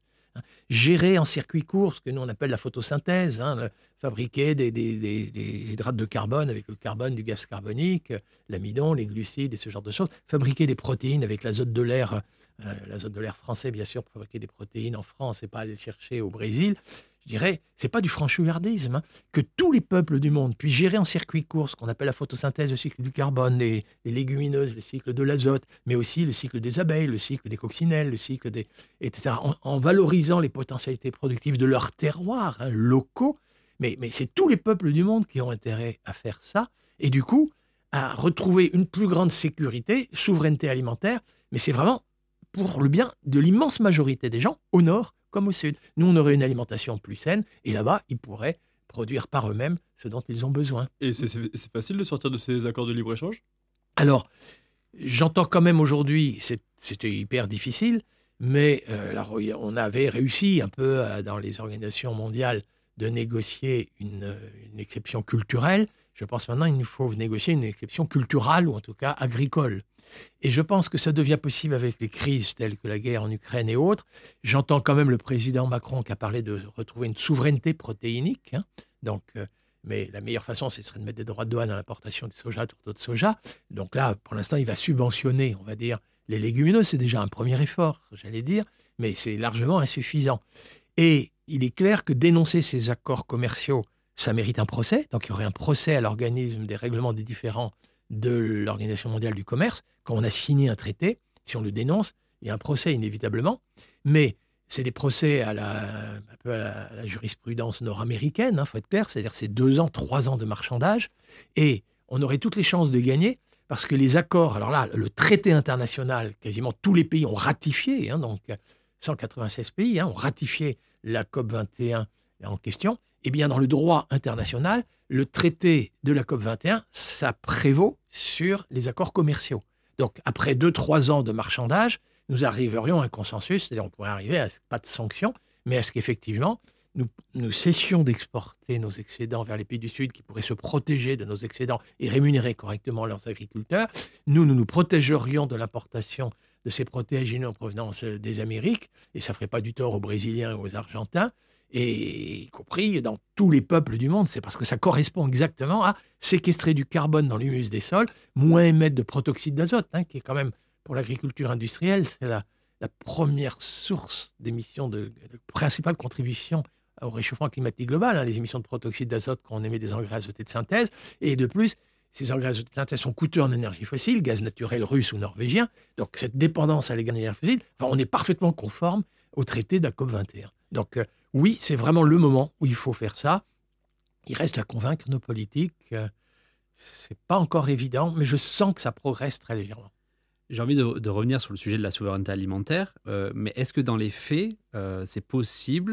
Gérer en circuit court, ce que nous on appelle la photosynthèse, hein, fabriquer des, des, des, des hydrates de carbone avec le carbone, du gaz carbonique, l'amidon, les glucides et ce genre de choses, fabriquer des protéines avec l'azote de l'air, euh, l'azote de l'air français bien sûr, pour fabriquer des protéines en France et pas aller le chercher au Brésil. Je dirais, c'est pas du franchouillardisme, hein, que tous les peuples du monde puissent gérer en circuit court ce qu'on appelle la photosynthèse, le cycle du carbone, les, les légumineuses, le cycle de l'azote, mais aussi le cycle des abeilles, le cycle des coccinelles, le cycle des... et cetera, en, en valorisant les potentialités productives de leurs terroirs hein, locaux. Mais, mais c'est tous les peuples du monde qui ont intérêt à faire ça, et du coup, à retrouver une plus grande sécurité, souveraineté alimentaire, mais c'est vraiment pour le bien de l'immense majorité des gens, au nord comme au sud. Nous, on aurait une alimentation plus saine, et là-bas, ils pourraient produire par eux-mêmes ce dont ils ont besoin. Et c'est, c'est, c'est facile de sortir de ces accords de libre-échange ? Alors, j'entends quand même aujourd'hui, c'est, c'était hyper difficile, mais euh, alors, on avait réussi un peu euh, dans les organisations mondiales de négocier une, une exception culturelle. Je pense maintenant qu'il nous faut négocier une exception culturelle, ou en tout cas agricole. Et je pense que ça devient possible avec les crises telles que la guerre en Ukraine et autres. J'entends quand même le président Macron qui a parlé de retrouver une souveraineté protéinique. Hein. Donc, euh, mais la meilleure façon, ce serait de mettre des droits de douane à l'importation de soja, tourteau de soja. Donc là, pour l'instant, il va subventionner, on va dire, les légumineuses. C'est déjà un premier effort, j'allais dire, mais c'est largement insuffisant. Et il est clair que dénoncer ces accords commerciaux, ça mérite un procès. Donc, il y aurait un procès à l'organisme des règlements des différends de l'Organisation mondiale du commerce. Quand on a signé un traité, si on le dénonce, il y a un procès inévitablement. Mais c'est des procès à la, un peu à la, à la jurisprudence nord-américaine, il hein, faut être clair, c'est-à-dire c'est deux ans, trois ans de marchandage. Et on aurait toutes les chances de gagner parce que les accords, alors là, le traité international, quasiment tous les pays ont ratifié, hein, donc cent quatre-vingt-seize pays hein, ont ratifié la COP vingt et un en question. Eh bien, dans le droit international, le traité de la COP vingt et un, ça prévaut sur les accords commerciaux. Donc, après deux, trois ans de marchandage, nous arriverions à un consensus, c'est-à-dire on pourrait arriver à pas de sanctions, mais à ce qu'effectivement, nous, nous cessions d'exporter nos excédents vers les pays du Sud qui pourraient se protéger de nos excédents et rémunérer correctement leurs agriculteurs. Nous, nous nous protégerions de l'importation de ces protéagineux en provenance des Amériques, et ça ne ferait pas du tort aux Brésiliens ou aux Argentins, et y compris dans tous les peuples du monde. C'est parce que ça correspond exactement à séquestrer du carbone dans l'humus des sols, moins émettre de protoxyde d'azote, hein, qui est quand même, pour l'agriculture industrielle, c'est la, la première source d'émissions, de, de principale contribution au réchauffement climatique global, hein, les émissions de protoxyde d'azote quand on émet des engrais azotés de synthèse. Et de plus, ces engrais azotés de synthèse sont coûteux en énergie fossile, gaz naturel russe ou norvégien. Donc cette dépendance à l'énergie fossile, enfin, on est parfaitement conforme au traité de la COP vingt et un. Donc euh, oui, c'est vraiment le moment où il faut faire ça. Il reste à convaincre nos politiques. Euh, c'est pas encore évident, mais je sens que ça progresse très légèrement. J'ai envie de, de revenir sur le sujet de la souveraineté alimentaire, euh, mais est-ce que dans les faits, euh, c'est possible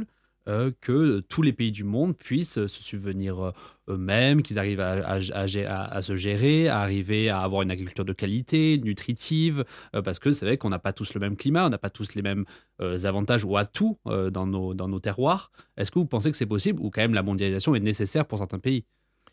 euh, que tous les pays du monde puissent se subvenir euh, eux-mêmes, qu'ils arrivent à, à, à, à, à se gérer, à arriver à avoir une agriculture de qualité, nutritive, euh, parce que c'est vrai qu'on n'a pas tous le même climat, on n'a pas tous les mêmes euh, avantages ou atouts euh, dans, nos, dans nos terroirs. Est-ce que vous pensez que c'est possible ou quand même la mondialisation est nécessaire pour certains pays?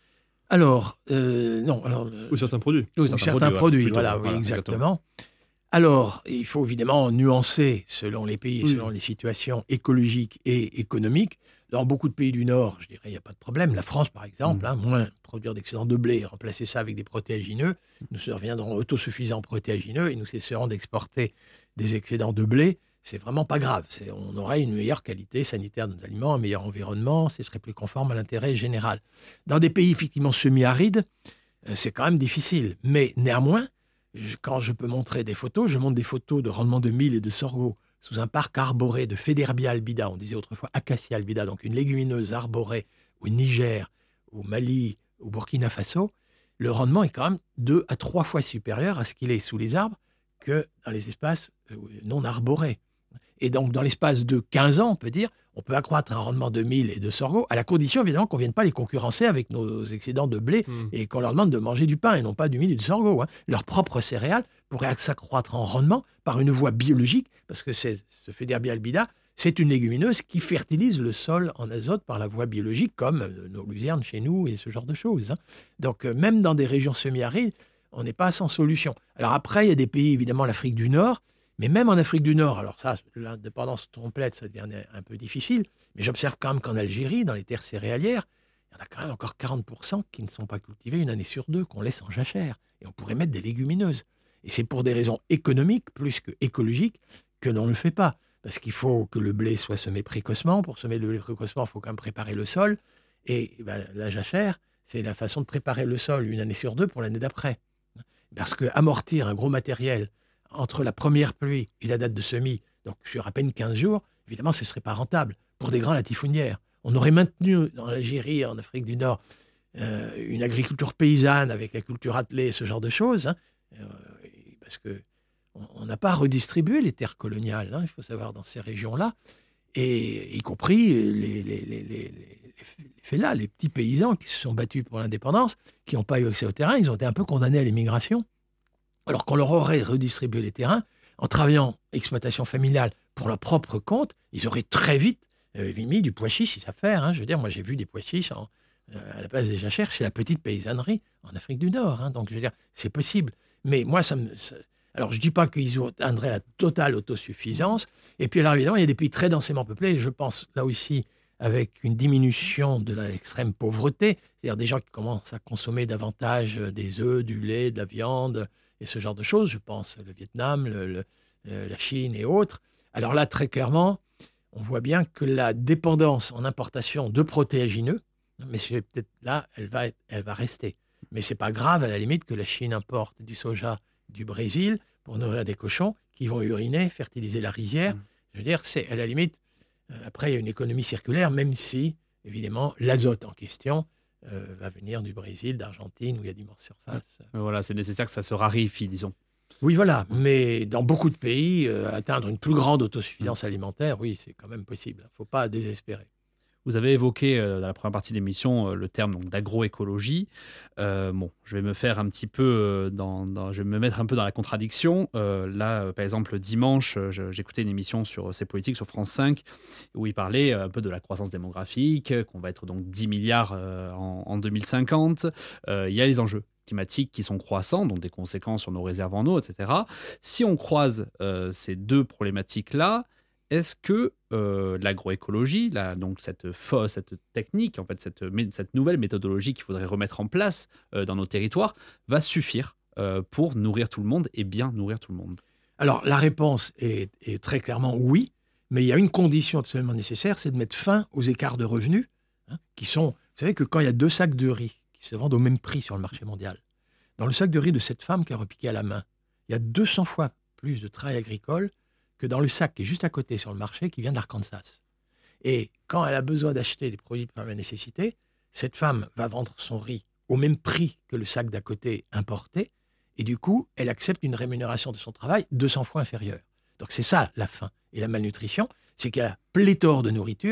Alors, euh, non. Alors, Ou certains produits. Oui, ou certains, certains produits, produits, ouais, plutôt, voilà, oui, voilà, exactement. exactement. Alors, il faut évidemment nuancer selon les pays et Oui. selon les situations écologiques et économiques. Dans beaucoup de pays du Nord, je dirais, il n'y a pas de problème. La France, par exemple, Mm. hein, moins produire d'excédent de blé, remplacer ça avec des protéagineux, nous deviendrons autosuffisants en protéagineux et nous cesserons d'exporter des excédents de blé. C'est vraiment pas grave. C'est, on aurait une meilleure qualité sanitaire de nos aliments, un meilleur environnement, ce serait plus conforme à l'intérêt général. Dans des pays effectivement semi-arides, euh, c'est quand même difficile. Mais néanmoins, je- quand je peux montrer des photos, je montre des photos de rendement de mil et de sorgho sous un parc arboré de Federbia albida, on disait autrefois Acacia albida, donc une légumineuse arborée au Niger, au Mali, au Burkina Faso. Le rendement est quand même deux à trois fois supérieur à ce qu'il est sous les arbres que dans les espaces euh, non arborés. Et donc, dans l'espace de quinze ans, on peut dire, on peut accroître un rendement de mil et de sorgho, à la condition, évidemment, qu'on ne vienne pas les concurrencer avec nos excédents de blé Mm. et qu'on leur demande de manger du pain et non pas du mil et du sorgho. Hein. Leur propre céréale pourrait s'accroître en rendement par une voie biologique, parce que c'est, ce Federbia albida, c'est une légumineuse qui fertilise le sol en azote par la voie biologique, comme euh, nos luzernes chez nous et ce genre de choses. Hein. Donc, euh, même dans des régions semi-arides, on n'est pas sans solution. Alors après, il y a des pays, évidemment, l'Afrique du Nord, mais même en Afrique du Nord, alors ça, l'indépendance complète, ça devient un peu difficile, mais j'observe quand même qu'en Algérie, dans les terres céréalières, il y en a quand même encore quarante pour cent qui ne sont pas cultivées une année sur deux, qu'on laisse en jachère. Et on pourrait mettre des légumineuses. Et c'est pour des raisons économiques plus que écologiques que l'on ne le fait pas. Parce qu'il faut que le blé soit semé précocement. Pour semer le blé précocement, il faut quand même préparer le sol. Et ben, la jachère, c'est la façon de préparer le sol une année sur deux pour l'année d'après. Parce qu'amortir un gros matériel entre la première pluie et la date de semis, donc sur à peine quinze jours, évidemment, ce ne serait pas rentable pour des grands latifournières. On aurait maintenu dans l'Algérie, en Afrique du Nord, euh, une agriculture paysanne avec la culture attelée, ce genre de choses, hein, euh, parce que on n'a pas redistribué les terres coloniales, hein, il faut savoir, dans ces régions-là, et y compris les, les, les, les, les, les félats, les petits paysans qui se sont battus pour l'indépendance, qui n'ont pas eu accès au terrain, ils ont été un peu condamnés à l'émigration. Alors qu'on leur aurait redistribué les terrains, en travaillant exploitation familiale pour leur propre compte, ils auraient très vite euh, mis du pois chiche, si ça faire. Hein. Je veux dire, moi j'ai vu des pois chiches en, euh, à la place des jachères chez la petite paysannerie en Afrique du Nord. Hein. Donc je veux dire, c'est possible. Mais moi, ça me... Ça... Alors je ne dis pas qu'ils atteindraient la totale autosuffisance. Et puis alors évidemment, il y a des pays très densément peuplés. Je pense là aussi avec une diminution de l'extrême pauvreté, c'est-à-dire des gens qui commencent à consommer davantage des œufs, du lait, de la viande, et ce genre de choses, je pense le Vietnam, le, le, la Chine et autres. Alors là, très clairement, on voit bien que la dépendance en importation de protéagineux, mais c'est peut-être là, elle va, être, elle va rester. Mais c'est pas grave, à la limite, que la Chine importe du soja du Brésil pour nourrir des cochons qui vont uriner, fertiliser la rizière. Mmh. Je veux dire, c'est à la limite, euh, après, il y a une économie circulaire, même si, évidemment, l'azote en question Euh, va venir du Brésil, d'Argentine, où il y a d'immenses surfaces. Voilà, c'est nécessaire que ça se raréfie, disons. Oui, voilà. Mais dans beaucoup de pays, euh, atteindre une plus grande autosuffisance alimentaire, oui, c'est quand même possible. Il ne faut pas désespérer. Vous avez évoqué euh, dans la première partie de l'émission euh, le terme donc, d'agroécologie. Euh, bon, je vais me faire un petit peu euh, dans, dans, je vais me mettre un peu dans la contradiction. Euh, là, euh, par exemple, dimanche, euh, je, j'écoutais une émission sur ces politiques sur France cinq où il parlait un peu de la croissance démographique, qu'on va être donc dix milliards euh, en, en deux mille cinquante. Euh, il y a les enjeux climatiques qui sont croissants, donc des conséquences sur nos réserves en eau, et cetera. Si on croise euh, ces deux problématiques-là, est-ce que euh, l'agroécologie, là, donc cette, fausse, cette technique, en fait, cette, cette nouvelle méthodologie qu'il faudrait remettre en place euh, dans nos territoires, va suffire euh, pour nourrir tout le monde et bien nourrir tout le monde? Alors, la réponse est, est très clairement oui, mais il y a une condition absolument nécessaire, c'est de mettre fin aux écarts de revenus, hein, qui sont... Vous savez que quand il y a deux sacs de riz qui se vendent au même prix sur le marché mondial, dans le sac de riz de cette femme qui a repiqué à la main, il y a deux cents fois plus de travail agricole que dans le sac qui est juste à côté sur le marché, qui vient d'Arkansas. Et quand elle a besoin d'acheter des produits de première nécessité, cette femme va vendre son riz au même prix que le sac d'à côté importé, et du coup, elle accepte une rémunération de son travail deux cents fois inférieure. Donc c'est ça la faim. Et la malnutrition, c'est qu'il y a pléthore de nourriture.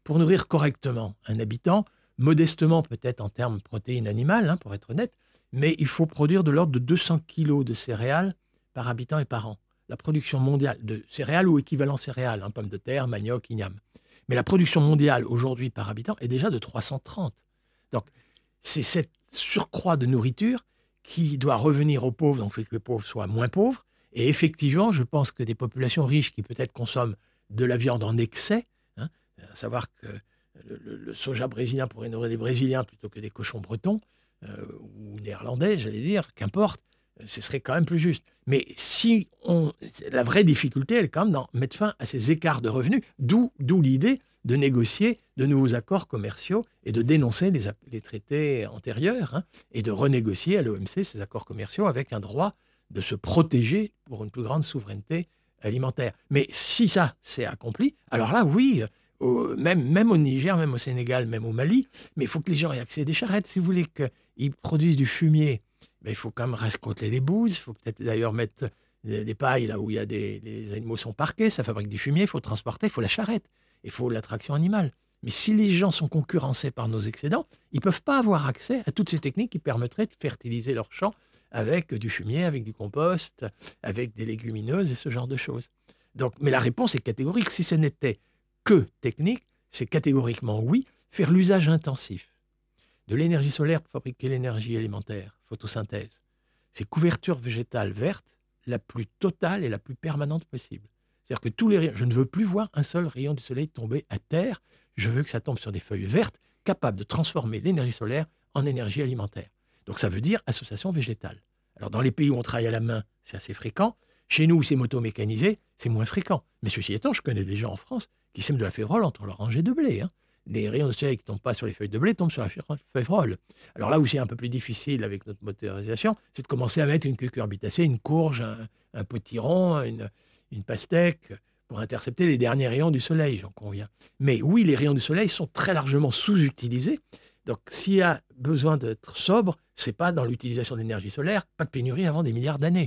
pour nourrir correctement un habitant, modestement peut-être en termes de protéines animales, hein, pour être honnête, mais il faut produire de l'ordre de deux cents kilos de céréales par habitant et par an. La production mondiale de céréales ou équivalent céréales, hein, pommes de terre, manioc, igname. Mais la production mondiale aujourd'hui par habitant est déjà de trois cent trente. Donc, c'est cette surcroît de nourriture qui doit revenir aux pauvres, donc fait que les pauvres soient moins pauvres. Et effectivement, je pense que des populations riches qui peut-être consomment de la viande en excès, hein, à savoir que le, le, le soja brésilien pourrait nourrir des Brésiliens plutôt que des cochons bretons, euh, ou néerlandais, j'allais dire, qu'importe, ce serait quand même plus juste. Mais si on, la vraie difficulté, elle est quand même d'en mettre fin à ces écarts de revenus, d'où, d'où l'idée de négocier de nouveaux accords commerciaux et de dénoncer les, les traités antérieurs, hein, et de renégocier à l'O M C ces accords commerciaux avec un droit de se protéger pour une plus grande souveraineté alimentaire. Mais si ça s'est accompli, alors là, oui, au, même, même au Niger, même au Sénégal, même au Mali, mais il faut que les gens aient accès à des charrettes. Si vous voulez qu'ils produisent du fumier, ben, il faut quand même récolter les bouses, il faut peut-être d'ailleurs mettre des, des pailles là où il y a des, les animaux sont parqués, ça fabrique du fumier, il faut transporter, il faut la charrette, il faut l'attraction animale. Mais si les gens sont concurrencés par nos excédents, ils ne peuvent pas avoir accès à toutes ces techniques qui permettraient de fertiliser leurs champs avec du fumier, avec du compost, avec des légumineuses et ce genre de choses. Donc, mais la réponse est catégorique. Si ce n'était que technique, c'est catégoriquement oui, faire l'usage intensif de l'énergie solaire pour fabriquer l'énergie alimentaire, photosynthèse. C'est couverture végétale verte la plus totale et la plus permanente possible. C'est-à-dire que tous les rayons, je ne veux plus voir un seul rayon du soleil tomber à terre, je veux que ça tombe sur des feuilles vertes capables de transformer l'énergie solaire en énergie alimentaire. Donc ça veut dire association végétale. Alors dans les pays où on travaille à la main, c'est assez fréquent. Chez nous, où c'est moto-mécanisé, c'est moins fréquent. Mais ceci étant, je connais des gens en France qui sèment de la févrole entre leurs rangées de blé. Hein. Les rayons de soleil qui ne tombent pas sur les feuilles de blé tombent sur la févrole. Alors là où c'est un peu plus difficile avec notre motorisation, c'est de commencer à mettre une cucurbitacée, une courge, un, un potiron, une, une pastèque, pour intercepter les derniers rayons du soleil, j'en conviens. Mais oui, les rayons du soleil sont très largement sous-utilisés. Donc, s'il y a besoin d'être sobre, ce n'est pas dans l'utilisation d'énergie solaire, pas de pénurie avant des milliards d'années.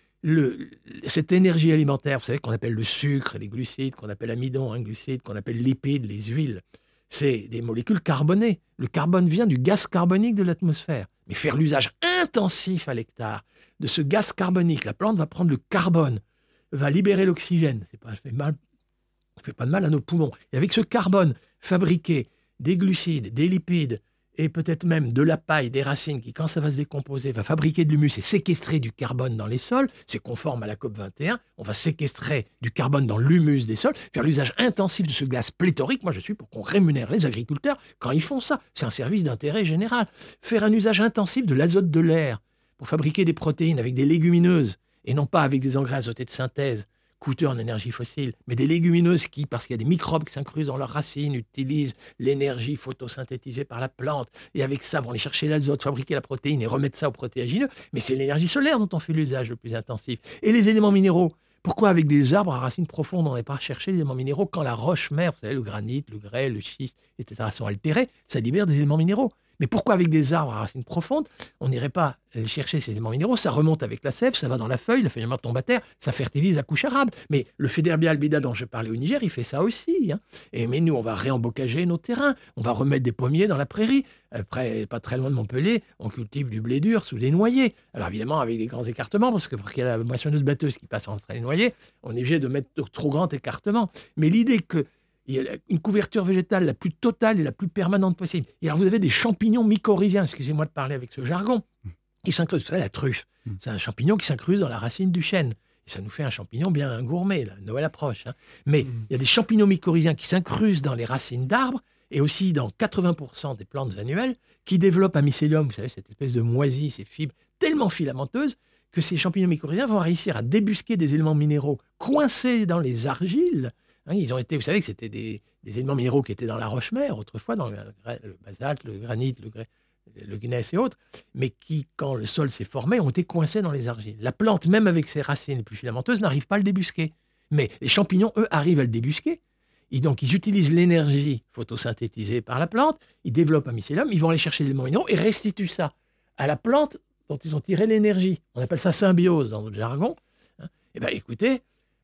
Le, cette énergie alimentaire, vous savez, qu'on appelle le sucre, les glucides, qu'on appelle amidon, hein, glucides, qu'on appelle lipides, les huiles, c'est des molécules carbonées. Le carbone vient du gaz carbonique de l'atmosphère. Mais faire l'usage intensif à l'hectare de ce gaz carbonique, la plante va prendre le carbone, va libérer l'oxygène, c'est pas, ça fait mal, ça fait pas de mal à nos poumons. Et avec ce carbone, fabriquer des glucides, des lipides, et peut-être même de la paille, des racines qui, quand ça va se décomposer, va fabriquer de l'humus et séquestrer du carbone dans les sols, c'est conforme à la COP vingt et un, on va séquestrer du carbone dans l'humus des sols, faire l'usage intensif de ce gaz pléthorique. Moi, je suis pour qu'on rémunère les agriculteurs quand ils font ça. C'est un service d'intérêt général. Faire un usage intensif de l'azote de l'air pour fabriquer des protéines avec des légumineuses, et non pas avec des engrais azotés de synthèse, coûteux en énergie fossile, mais des légumineuses qui, parce qu'il y a des microbes qui s'incrusent dans leurs racines, utilisent l'énergie photosynthétisée par la plante, et avec ça vont aller chercher l'azote, fabriquer la protéine et remettre ça aux protéagineux. Mais c'est l'énergie solaire dont on fait l'usage le plus intensif. Et les éléments minéraux, pourquoi avec des arbres à racines profondes, on n'est pas cherché les éléments minéraux quand la roche-mère, vous savez, le granit, le grès, le schiste, et cetera, sont altérés, ça libère des éléments minéraux. Mais pourquoi avec des arbres à racines profondes, on n'irait pas chercher ces éléments minéraux? Ça remonte avec la sève, ça va dans la feuille, la feuille tombe à terre, ça fertilise à couche arabe. Mais le Fédérbia albida dont je parlais au Niger, il fait ça aussi. Hein. Et, mais nous, on va réembocager nos terrains, on va remettre des pommiers dans la prairie. Après, pas très loin de Montpellier, on cultive du blé dur sous des noyers. Alors évidemment, avec des grands écartements, parce que pour qu'il y ait la moissonneuse batteuse qui passe entre les noyers, on est obligé de mettre de trop grands écartements. Mais l'idée que il y a une couverture végétale la plus totale et la plus permanente possible. Et alors, vous avez des champignons mycorhiziens, excusez-moi de parler avec ce jargon, qui s'incrusent. Vous savez, la truffe, c'est un champignon qui s'incruse dans la racine du chêne. Et ça nous fait un champignon bien gourmet, là. Noël approche. Hein. Mais mmh. il y a des champignons mycorhiziens qui s'incrusent dans les racines d'arbres et aussi dans quatre-vingts pour cent des plantes annuelles qui développent un mycélium, vous savez, cette espèce de moisie, ces fibres tellement filamenteuses que ces champignons mycorhiziens vont réussir à débusquer des éléments minéraux coincés dans les argiles. Hein, ils ont été, vous savez que c'était des, des éléments minéraux qui étaient dans la roche-mère autrefois, dans le, le basalte, le granit, le, grès, le gneiss et autres, mais qui, quand le sol s'est formé, ont été coincés dans les argiles. La plante, même avec ses racines les plus filamenteuses, n'arrive pas à le débusquer. Mais les champignons, eux, arrivent à le débusquer. Et donc, ils utilisent l'énergie photosynthétisée par la plante, ils développent un mycélium, ils vont aller chercher les éléments minéraux et restituent ça à la plante dont ils ont tiré l'énergie. On appelle ça symbiose dans notre jargon. Hein. Eh bien, écoutez,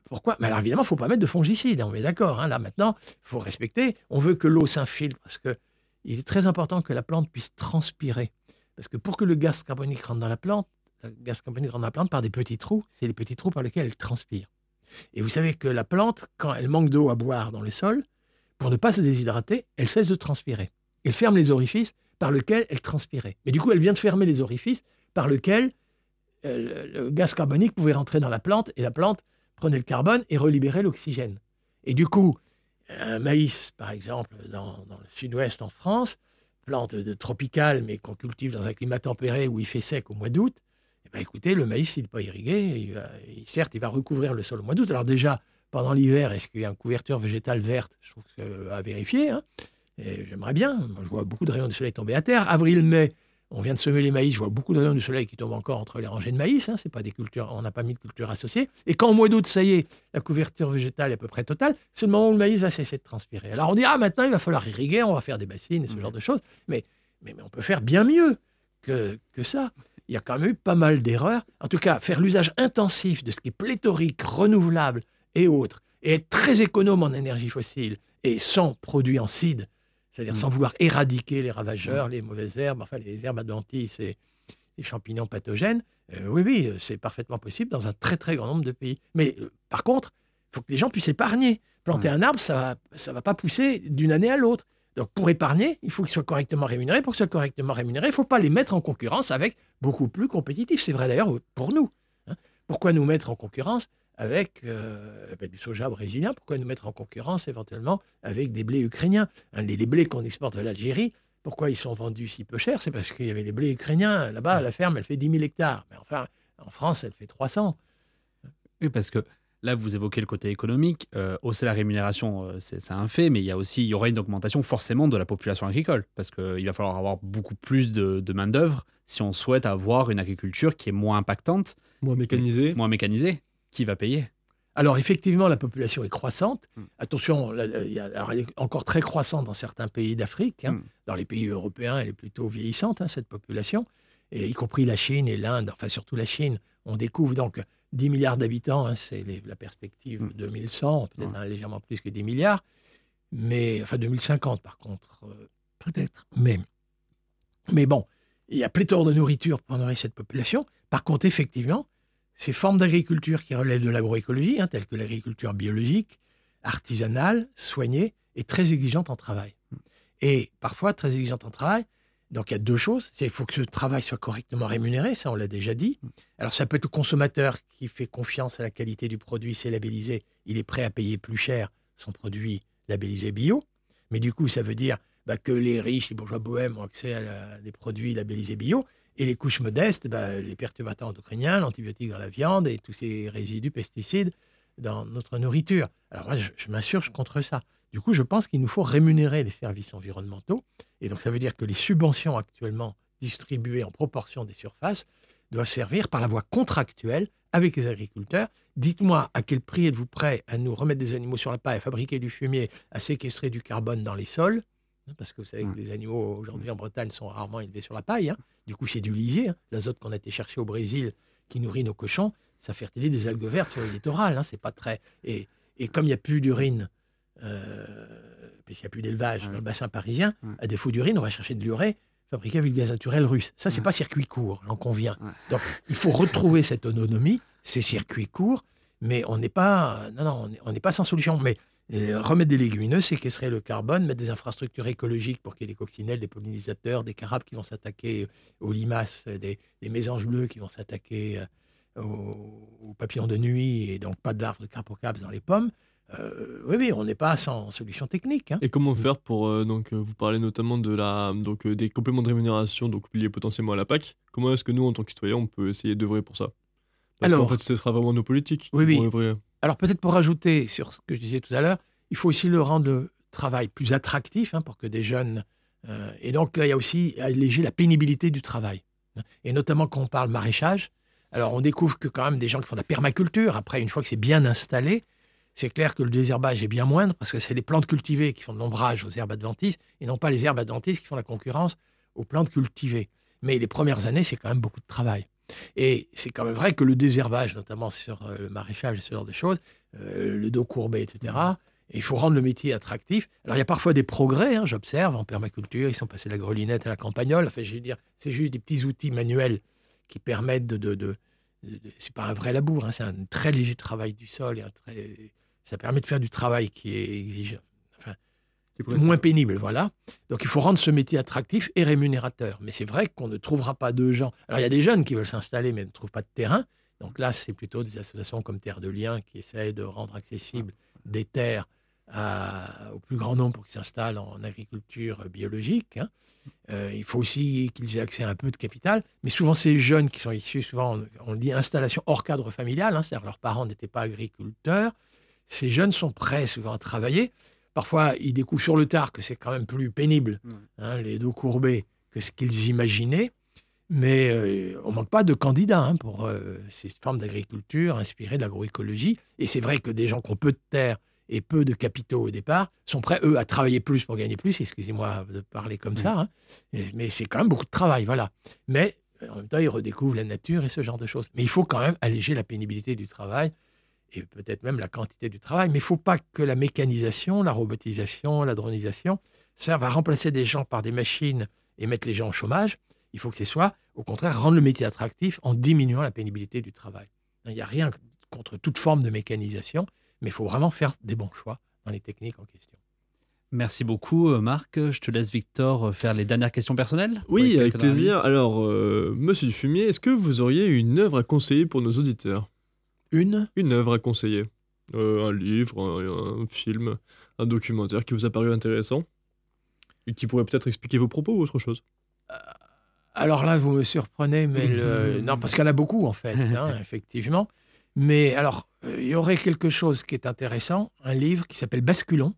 pourquoi? Mais alors évidemment, il ne faut pas mettre de fongicides, hein, on est d'accord. Hein, là maintenant, il faut respecter. On veut que l'eau s'infiltre parce qu'il est très important que la plante puisse transpirer. Parce que pour que le gaz carbonique rentre dans la plante, le gaz carbonique rentre dans la plante par des petits trous, c'est les petits trous par lesquels elle transpire. Et vous savez que la plante, quand elle manque d'eau à boire dans le sol, pour ne pas se déshydrater, elle cesse de transpirer. Elle ferme les orifices par lesquels elle transpirait. Mais du coup, elle vient de fermer les orifices par lesquels euh, le gaz carbonique pouvait rentrer dans la plante et la plante prenait le carbone et relibérait l'oxygène. Et du coup, un maïs, par exemple, dans, dans le sud-ouest en France, plante de tropicale, mais qu'on cultive dans un climat tempéré où il fait sec au mois d'août, eh ben, écoutez, le maïs, il n'est pas irrigué. Il va, il, certes, il va recouvrir le sol au mois d'août. Alors déjà, pendant l'hiver, est-ce qu'il y a une couverture végétale verte? Je trouve que c'est à vérifier. Hein. Et j'aimerais bien. Moi, je vois beaucoup de rayons de soleil tomber à terre. Avril-mai, on vient de semer les maïs. Je vois beaucoup de rayons de soleil qui tombent encore entre les rangées de maïs. Hein. C'est pas des cultures, on n'a pas mis de culture associée. Et quand au mois d'août, ça y est, la couverture végétale est à peu près totale, c'est le moment où le maïs va cesser de transpirer. Alors on dit, ah, maintenant, il va falloir irriguer, on va faire des bassines et ce mmh. genre de choses. Mais, mais, mais on peut faire bien mieux que, que ça. Il y a quand même eu pas mal d'erreurs. En tout cas, faire l'usage intensif de ce qui est pléthorique, renouvelable et autres, et être très économe en énergie fossile et sans produits en seed, c'est-à-dire mmh. sans vouloir éradiquer les ravageurs, mmh. les mauvaises herbes, enfin les herbes adventices et les champignons pathogènes, euh, oui, oui, c'est parfaitement possible dans un très, très grand nombre de pays. Mais euh, par contre, il faut que les gens puissent épargner. Planter mmh. un arbre, ça ne va pas pousser d'une année à l'autre. Donc, pour épargner, il faut qu'ils soient correctement rémunérés. Pour qu'ils soient correctement rémunérés, il ne faut pas les mettre en concurrence avec beaucoup plus compétitifs. C'est vrai d'ailleurs pour nous. Hein. Pourquoi nous mettre en concurrence avec euh, ben, du soja brésilien? Pourquoi nous mettre en concurrence éventuellement avec des blés ukrainiens? hein, les, les blés qu'on exporte de l'Algérie, pourquoi ils sont vendus si peu cher? C'est parce qu'il y avait les blés ukrainiens. Là-bas, la ferme, elle fait dix mille hectares. Mais enfin, en France, elle fait trois cents. Oui, parce que là, vous évoquez le côté économique. Euh, hausser la rémunération, euh, c'est, c'est un fait, mais il y a aussi, il y aura une augmentation forcément de la population agricole, parce qu'il va falloir avoir beaucoup plus de, de main-d'œuvre si on souhaite avoir une agriculture qui est moins impactante, moins mécanisée. Moins mécanisée. Qui va payer? Alors, effectivement, la population est croissante. Mm. Attention, là, il y a, alors, elle est encore très croissante dans certains pays d'Afrique. Hein. Mm. Dans les pays européens, elle est plutôt vieillissante, hein, cette population, et y compris la Chine et l'Inde, enfin surtout la Chine. On découvre donc dix milliards d'habitants, hein, c'est les, la perspective mm. deux mille cent, peut-être mm. hein, légèrement plus que dix milliards, mais, enfin deux mille cinquante par contre, euh, peut-être. Mais, mais bon, il y a pléthore de nourriture pour nourrir cette population. Par contre, effectivement, ces formes d'agriculture qui relèvent de l'agroécologie, hein, telles que l'agriculture biologique, artisanale, soignée, et très exigeante en travail. Et parfois très exigeante en travail. Donc il y a deux choses. C'est, il faut que ce travail soit correctement rémunéré, ça on l'a déjà dit. Alors ça peut être le consommateur qui fait confiance à la qualité du produit, c'est labellisé, il est prêt à payer plus cher son produit labellisé bio. Mais du coup, ça veut dire bah, que les riches, les bourgeois bohèmes ont accès à, la, à des produits labellisés bio. Et les couches modestes, bah, les perturbateurs endocriniens, l'antibiotique dans la viande et tous ces résidus pesticides dans notre nourriture. Alors moi, je, je m'insurge contre ça. Du coup, je pense qu'il nous faut rémunérer les services environnementaux. Et donc, ça veut dire que les subventions actuellement distribuées en proportion des surfaces doivent servir par la voie contractuelle avec les agriculteurs. Dites-moi à quel prix êtes-vous prêt à nous remettre des animaux sur la paille, à fabriquer du fumier, à séquestrer du carbone dans les sols? Parce que vous savez que les animaux, aujourd'hui en Bretagne, sont rarement élevés sur la paille. Hein. Du coup, c'est du lisier. Hein. L'azote qu'on a été chercher au Brésil, qui nourrit nos cochons, ça fertilise des algues vertes sur le littoral. Hein. C'est pas très... Et, et comme il n'y a plus d'urine, euh, puisqu'il n'y a plus d'élevage ouais. dans le bassin parisien, ouais. à défaut d'urine, on va chercher de l'urée fabriquée avec du gaz naturel russe. Ça, c'est ouais. pas circuit court, j'en conviens. Ouais. Donc, il faut retrouver cette autonomie, ces circuits courts, mais on n'est pas... Non, non, on n'est pas sans solution. Mais Et remettre des légumineuses, séquestrer le carbone, mettre des infrastructures écologiques pour qu'il y ait des coccinelles, des pollinisateurs, des carapes qui vont s'attaquer aux limaces, des, des mésanges bleus qui vont s'attaquer aux, aux papillons de nuit, et donc pas de larves de crapaud-caps dans les pommes. Euh, oui, oui, on n'est pas sans solution technique. Hein. Et comment faire pour, euh, donc, vous parlez notamment de la, donc, euh, des compléments de rémunération donc, liés potentiellement à la P A C. Comment est-ce que nous, en tant que citoyens, on peut essayer d'œuvrer pour ça? Parce qu'en fait, ce sera vraiment nos politiques oui, qui oui. vont œuvrer. Alors peut-être pour rajouter sur ce que je disais tout à l'heure, il faut aussi le rendre le travail plus attractif hein, pour que des jeunes... Euh, et donc là, il y a aussi à alléger la pénibilité du travail. Et notamment quand on parle maraîchage, alors on découvre que quand même des gens qui font de la permaculture, après une fois que c'est bien installé, c'est clair que le désherbage est bien moindre parce que c'est les plantes cultivées qui font de l'ombrage aux herbes adventices et non pas les herbes adventices qui font la concurrence aux plantes cultivées. Mais les premières années, c'est quand même beaucoup de travail. Et c'est quand même vrai que le désherbage, notamment sur euh, le maraîchage et ce genre de choses, euh, le dos courbé, et cetera, et il faut rendre le métier attractif. Alors, il y a parfois des progrès, hein, j'observe, en permaculture, ils sont passés de la grelinette à la campagnole. Enfin, je veux dire, c'est juste des petits outils manuels qui permettent de... de, de, de, de c'est pas un vrai labour, hein, c'est un très léger travail du sol. Et un très, ça permet de faire du travail qui est exigeant. Enfin, moins pénible, voilà. Donc, il faut rendre ce métier attractif et rémunérateur. Mais c'est vrai qu'on ne trouvera pas de gens. Alors, il y a des jeunes qui veulent s'installer, mais ne trouvent pas de terrain. Donc là, c'est plutôt des associations comme Terre de Liens qui essayent de rendre accessibles des terres à, au plus grand nombre pour qu'ils s'installent en agriculture biologique. Hein. Euh, il faut aussi qu'ils aient accès à un peu de capital. Mais souvent, ces jeunes qui sont issus, souvent, on, on dit installation hors cadre familial, hein, c'est-à-dire leurs parents n'étaient pas agriculteurs. Ces jeunes sont prêts souvent à travailler. Parfois, ils découvrent sur le tard que c'est quand même plus pénible, hein, les dos courbés, que ce qu'ils imaginaient. Mais euh, on ne manque pas de candidats hein, pour euh, ces formes d'agriculture inspirées de l'agroécologie. Et c'est vrai que des gens qui ont peu de terre et peu de capitaux au départ sont prêts, eux, à travailler plus pour gagner plus. Excusez-moi de parler comme oui. ça. Hein. Mais c'est quand même beaucoup de travail, voilà. Mais en même temps, ils redécouvrent la nature et ce genre de choses. Mais il faut quand même alléger la pénibilité du travail et peut-être même la quantité du travail. Mais il ne faut pas que la mécanisation, la robotisation, la dronisation servent à remplacer des gens par des machines et mettre les gens au chômage. Il faut que ce soit, au contraire, rendre le métier attractif en diminuant la pénibilité du travail. Il n'y a rien contre toute forme de mécanisation, mais il faut vraiment faire des bons choix dans les techniques en question. Merci beaucoup, Marc. Je te laisse, Victor, faire les dernières questions personnelles. Oui, avec plaisir. Alors, euh, Monsieur Dufumier, est-ce que vous auriez une œuvre à conseiller pour nos auditeurs ? Une Une œuvre à conseiller. Euh, un livre, un, un film, un documentaire qui vous a paru intéressant et qui pourrait peut-être expliquer vos propos ou autre chose. euh... Alors là, vous me surprenez, mais le... non, parce qu'il y en a beaucoup, en fait, hein, effectivement. Mais alors, il euh, y aurait quelque chose qui est intéressant, un livre qui s'appelle Basculons,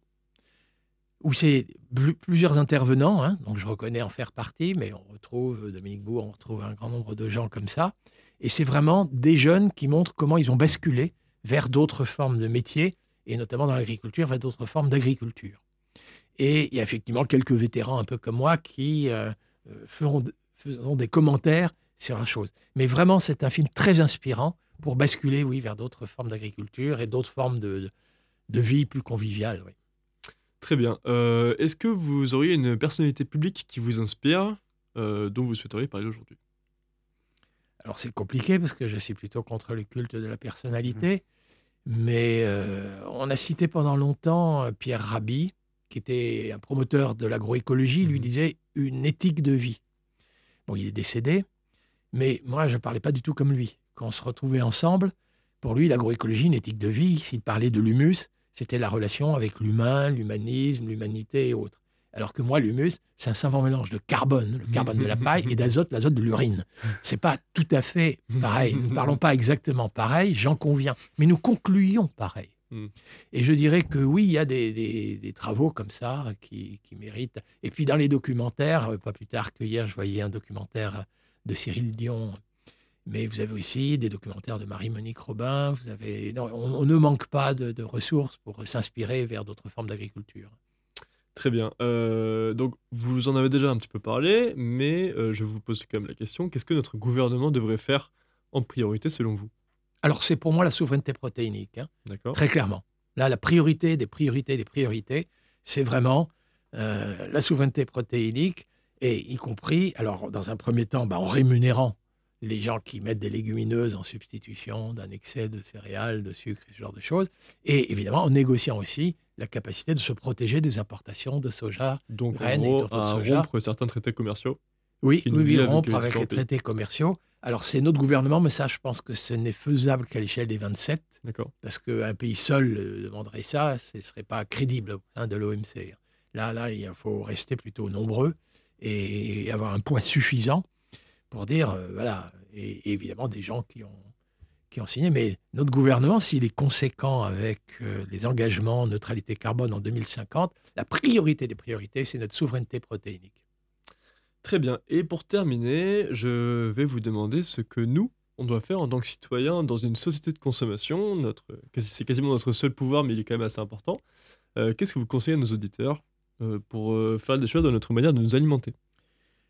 où c'est bl- plusieurs intervenants, hein, donc je reconnais en faire partie, mais on retrouve Dominique Bourg, on retrouve un grand nombre de gens comme ça. Et c'est vraiment des jeunes qui montrent comment ils ont basculé vers d'autres formes de métiers, et notamment dans l'agriculture, vers d'autres formes d'agriculture. Et il y a effectivement quelques vétérans un peu comme moi qui euh, feront... faisons des commentaires sur la chose. Mais vraiment, c'est un film très inspirant pour basculer, oui, vers d'autres formes d'agriculture et d'autres formes de, de, de vie plus conviviale. Oui. Très bien. Euh, est-ce que vous auriez une personnalité publique qui vous inspire, euh, dont vous souhaiteriez parler aujourd'hui ? Alors, c'est compliqué parce que je suis plutôt contre le culte de la personnalité. Mmh. Mais euh, on a cité pendant longtemps Pierre Rabhi, qui était un promoteur de l'agroécologie, mmh. lui disait une éthique de vie. Bon, il est décédé, mais moi, je ne parlais pas du tout comme lui. Quand on se retrouvait ensemble, pour lui, l'agroécologie, une éthique de vie, s'il parlait de l'humus, c'était la relation avec l'humain, l'humanisme, l'humanité et autres. Alors que moi, l'humus, c'est un savant mélange de carbone, le carbone de la paille, et d'azote, l'azote de l'urine. Ce n'est pas tout à fait pareil. Nous ne parlons pas exactement pareil, j'en conviens, mais nous concluons pareil. Et je dirais que oui, il y a des, des, des travaux comme ça qui, qui méritent. Et puis dans les documentaires, pas plus tard que hier, je voyais un documentaire de Cyril Dion. Mais vous avez aussi des documentaires de Marie-Monique Robin. Vous avez... non, on, on ne manque pas de, de ressources pour s'inspirer vers d'autres formes d'agriculture. Très bien. Euh, donc, vous en avez déjà un petit peu parlé, mais euh, je vous pose quand même la question. Qu'est-ce que notre gouvernement devrait faire en priorité selon vous ? Alors, c'est pour moi la souveraineté protéinique, hein, D'accord. Très clairement. Là, la priorité des priorités des priorités, c'est vraiment euh, la souveraineté protéinique, et y compris, alors dans un premier temps, bah, en rémunérant les gens qui mettent des légumineuses en substitution d'un excès de céréales, de sucre, et ce genre de choses, et évidemment en négociant aussi la capacité de se protéger des importations de soja, donc graines en gros, et de à soja. rompre certains traités commerciaux. Oui, oui, oui, rompre avec, avec les traités commerciaux. Alors, c'est notre gouvernement, mais ça, je pense que ce n'est faisable qu'à l'échelle des vingt-sept. D'accord. Parce qu'un pays seul euh, demanderait ça, ce ne serait pas crédible hein, de l'O M C. Là, là, il faut rester plutôt nombreux et avoir un poids suffisant pour dire, euh, voilà, et, et évidemment des gens qui ont, qui ont signé. Mais notre gouvernement, s'il est conséquent avec euh, les engagements neutralité carbone en deux mille cinquante, la priorité des priorités, c'est notre souveraineté protéinique. Très bien. Et pour terminer, je vais vous demander ce que nous, on doit faire en tant que citoyens dans une société de consommation. Notre, c'est quasiment notre seul pouvoir, mais il est quand même assez important. Euh, qu'est-ce que vous conseillez à nos auditeurs euh, pour euh, faire des choix dans notre manière de nous alimenter ?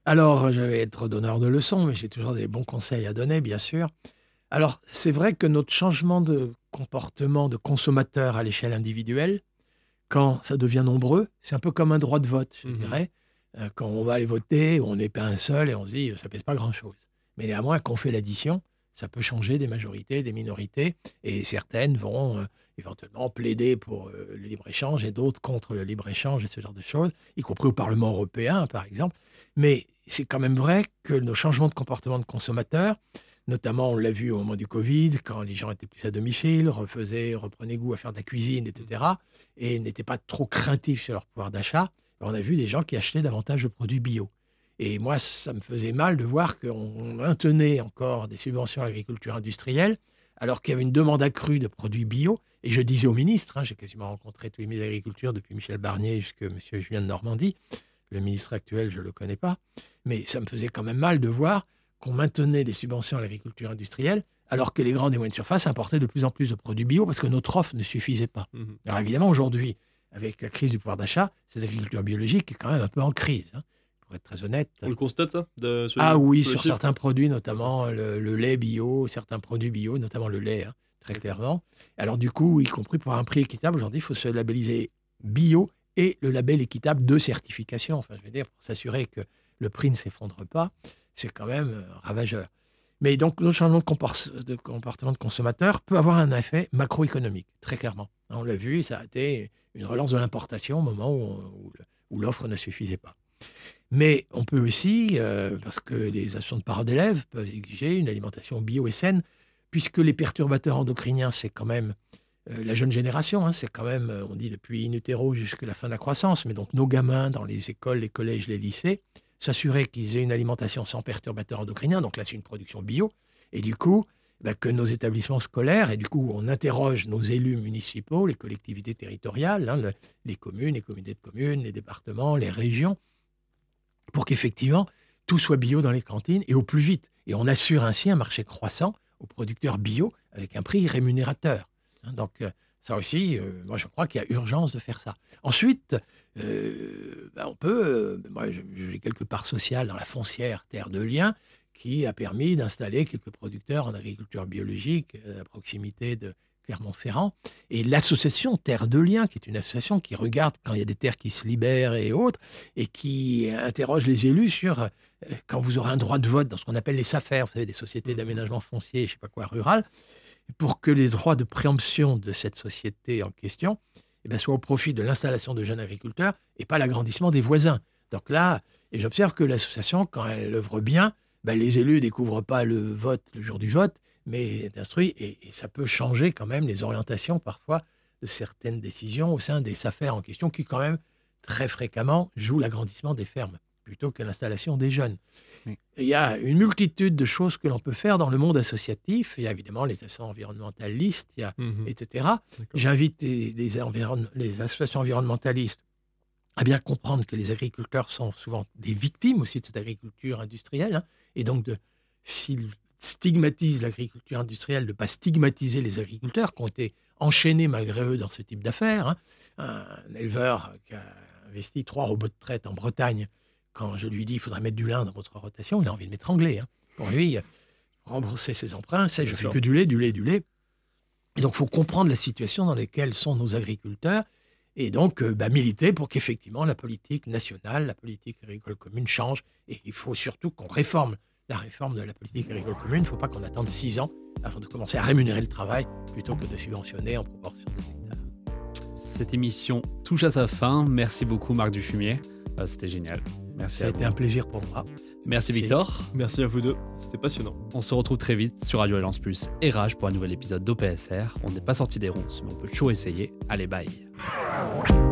Alors, je vais être donneur de leçons, mais j'ai toujours des bons conseils à donner, bien sûr. Alors, c'est vrai que notre changement de comportement de consommateur à l'échelle individuelle, quand ça devient nombreux, c'est un peu comme un droit de vote, je Mhm. dirais. Euh, Quand on va aller voter, on n'est pas un seul et on se dit, ça pèse pas grand-chose. Mais néanmoins, quand on fait l'addition, ça peut changer des majorités, des minorités, et certaines vont euh, éventuellement plaider pour euh, le libre-échange et d'autres contre le libre-échange et ce genre de choses, y compris au Parlement européen, par exemple. Mais c'est quand même vrai que nos changements de comportement de consommateurs, notamment on l'a vu au moment du Covid, quand les gens étaient plus à domicile, refaisaient, reprenaient goût à faire de la cuisine, et cetera, et n'étaient pas trop craintifs sur leur pouvoir d'achat, on a vu des gens qui achetaient davantage de produits bio. Et moi, ça me faisait mal de voir qu'on maintenait encore des subventions à l'agriculture industrielle, alors qu'il y avait une demande accrue de produits bio. Et je disais au ministre, hein, j'ai quasiment rencontré tous les ministres de l'Agriculture, depuis Michel Barnier jusqu'à M. Julien de Normandie. Le ministre actuel, je ne le connais pas. Mais ça me faisait quand même mal de voir qu'on maintenait des subventions à l'agriculture industrielle, alors que les grandes et moyennes surfaces importaient de plus en plus de produits bio parce que notre offre ne suffisait pas. Mhm. Alors évidemment, aujourd'hui, avec la crise du pouvoir d'achat, cette agriculture biologique est quand même un peu en crise, hein, pour être très honnête. On le constate, ça de, sur Ah les- oui, sur les sur chiffres certains produits, notamment le, le lait bio, certains produits bio, notamment le lait, hein, très clairement. Alors du coup, y compris pour un prix équitable, aujourd'hui, il faut se labelliser bio et le label équitable de certification. Enfin, je veux dire, pour s'assurer que le prix ne s'effondre pas, c'est quand même euh, ravageur. Mais donc, le changement de, compor- de comportement de consommateur peut avoir un effet macroéconomique, très clairement. On l'a vu, ça a été une relance de l'importation au moment où, où le- où l'offre ne suffisait pas. Mais on peut aussi, euh, parce que les associations de parents d'élèves peuvent exiger une alimentation bio et saine, puisque les perturbateurs endocriniens, c'est quand même euh, la jeune génération, hein, c'est quand même, euh, on dit depuis in utero jusqu'à la fin de la croissance, mais donc nos gamins dans les écoles, les collèges, les lycées, s'assurer qu'ils aient une alimentation sans perturbateurs endocriniens, donc là c'est une production bio, et du coup, bah, que nos établissements scolaires, et du coup on interroge nos élus municipaux, les collectivités territoriales, hein, le- les communes, les communautés de communes, les départements, les régions, pour qu'effectivement tout soit bio dans les cantines et au plus vite. Et on assure ainsi un marché croissant aux producteurs bio avec un prix rémunérateur. Hein, donc euh, ça aussi, euh, moi je crois qu'il y a urgence de faire ça. Ensuite, euh, ben, on peut, euh, moi je- j'ai quelques parts sociales dans la foncière Terre de Liens qui a permis d'installer quelques producteurs en agriculture biologique euh, à proximité de Clermont-Ferrand. Et l'association Terre de Liens, qui est une association qui regarde quand il y a des terres qui se libèrent et autres, et qui interroge les élus sur euh, quand vous aurez un droit de vote dans ce qu'on appelle les S A F E R, vous savez, des sociétés d'aménagement foncier, je ne sais pas quoi, rural, pour que les droits de préemption de cette société en question eh ben, soient au profit de l'installation de jeunes agriculteurs et pas l'agrandissement des voisins. Donc là, et j'observe que l'association, quand elle œuvre bien, ben, les élus ne découvrent pas le vote le jour du vote, mais est instruit, et, et ça peut changer quand même les orientations parfois de certaines décisions au sein des S A F E R en question, qui quand même très fréquemment jouent l'agrandissement des fermes plutôt que l'installation des jeunes. Oui. Il y a une multitude de choses que l'on peut faire dans le monde associatif. Il y a évidemment les associations environnementalistes, il y a, Mhm. et cetera. D'accord. J'invite les, les environ- les associations environnementalistes à bien comprendre que les agriculteurs sont souvent des victimes aussi de cette agriculture industrielle, hein, et donc de, s'ils stigmatisent l'agriculture industrielle, de ne pas stigmatiser les agriculteurs qui ont été enchaînés malgré eux dans ce type d'affaires. Hein. Un éleveur qui a investi trois robots de traite en Bretagne, quand je lui dis il faudrait mettre du lin dans votre rotation, il a envie de m'étrangler. Hein. Pour lui, rembourser ses emprunts, c'est je Bien fais sûr. que du lait, du lait, du lait. Et donc, il faut comprendre la situation dans laquelle sont nos agriculteurs et donc euh, bah, militer pour qu'effectivement la politique nationale, la politique agricole commune change. Et il faut surtout qu'on réforme la réforme de la politique agricole commune. Il ne faut pas qu'on attende six ans avant de commencer à rémunérer le travail plutôt que de subventionner en proportion des hectares. Cette émission touche à sa fin. Merci beaucoup Marc Dufumier. Euh, C'était génial. Merci Ça a à été vous. un plaisir pour moi. Merci Merci. Victor. Merci à vous deux, c'était passionnant. On se retrouve très vite sur Radio Alliance Plus et Rage pour un nouvel épisode d'O P S R. On n'est pas sorti des ronces, mais on peut toujours essayer. Allez, bye.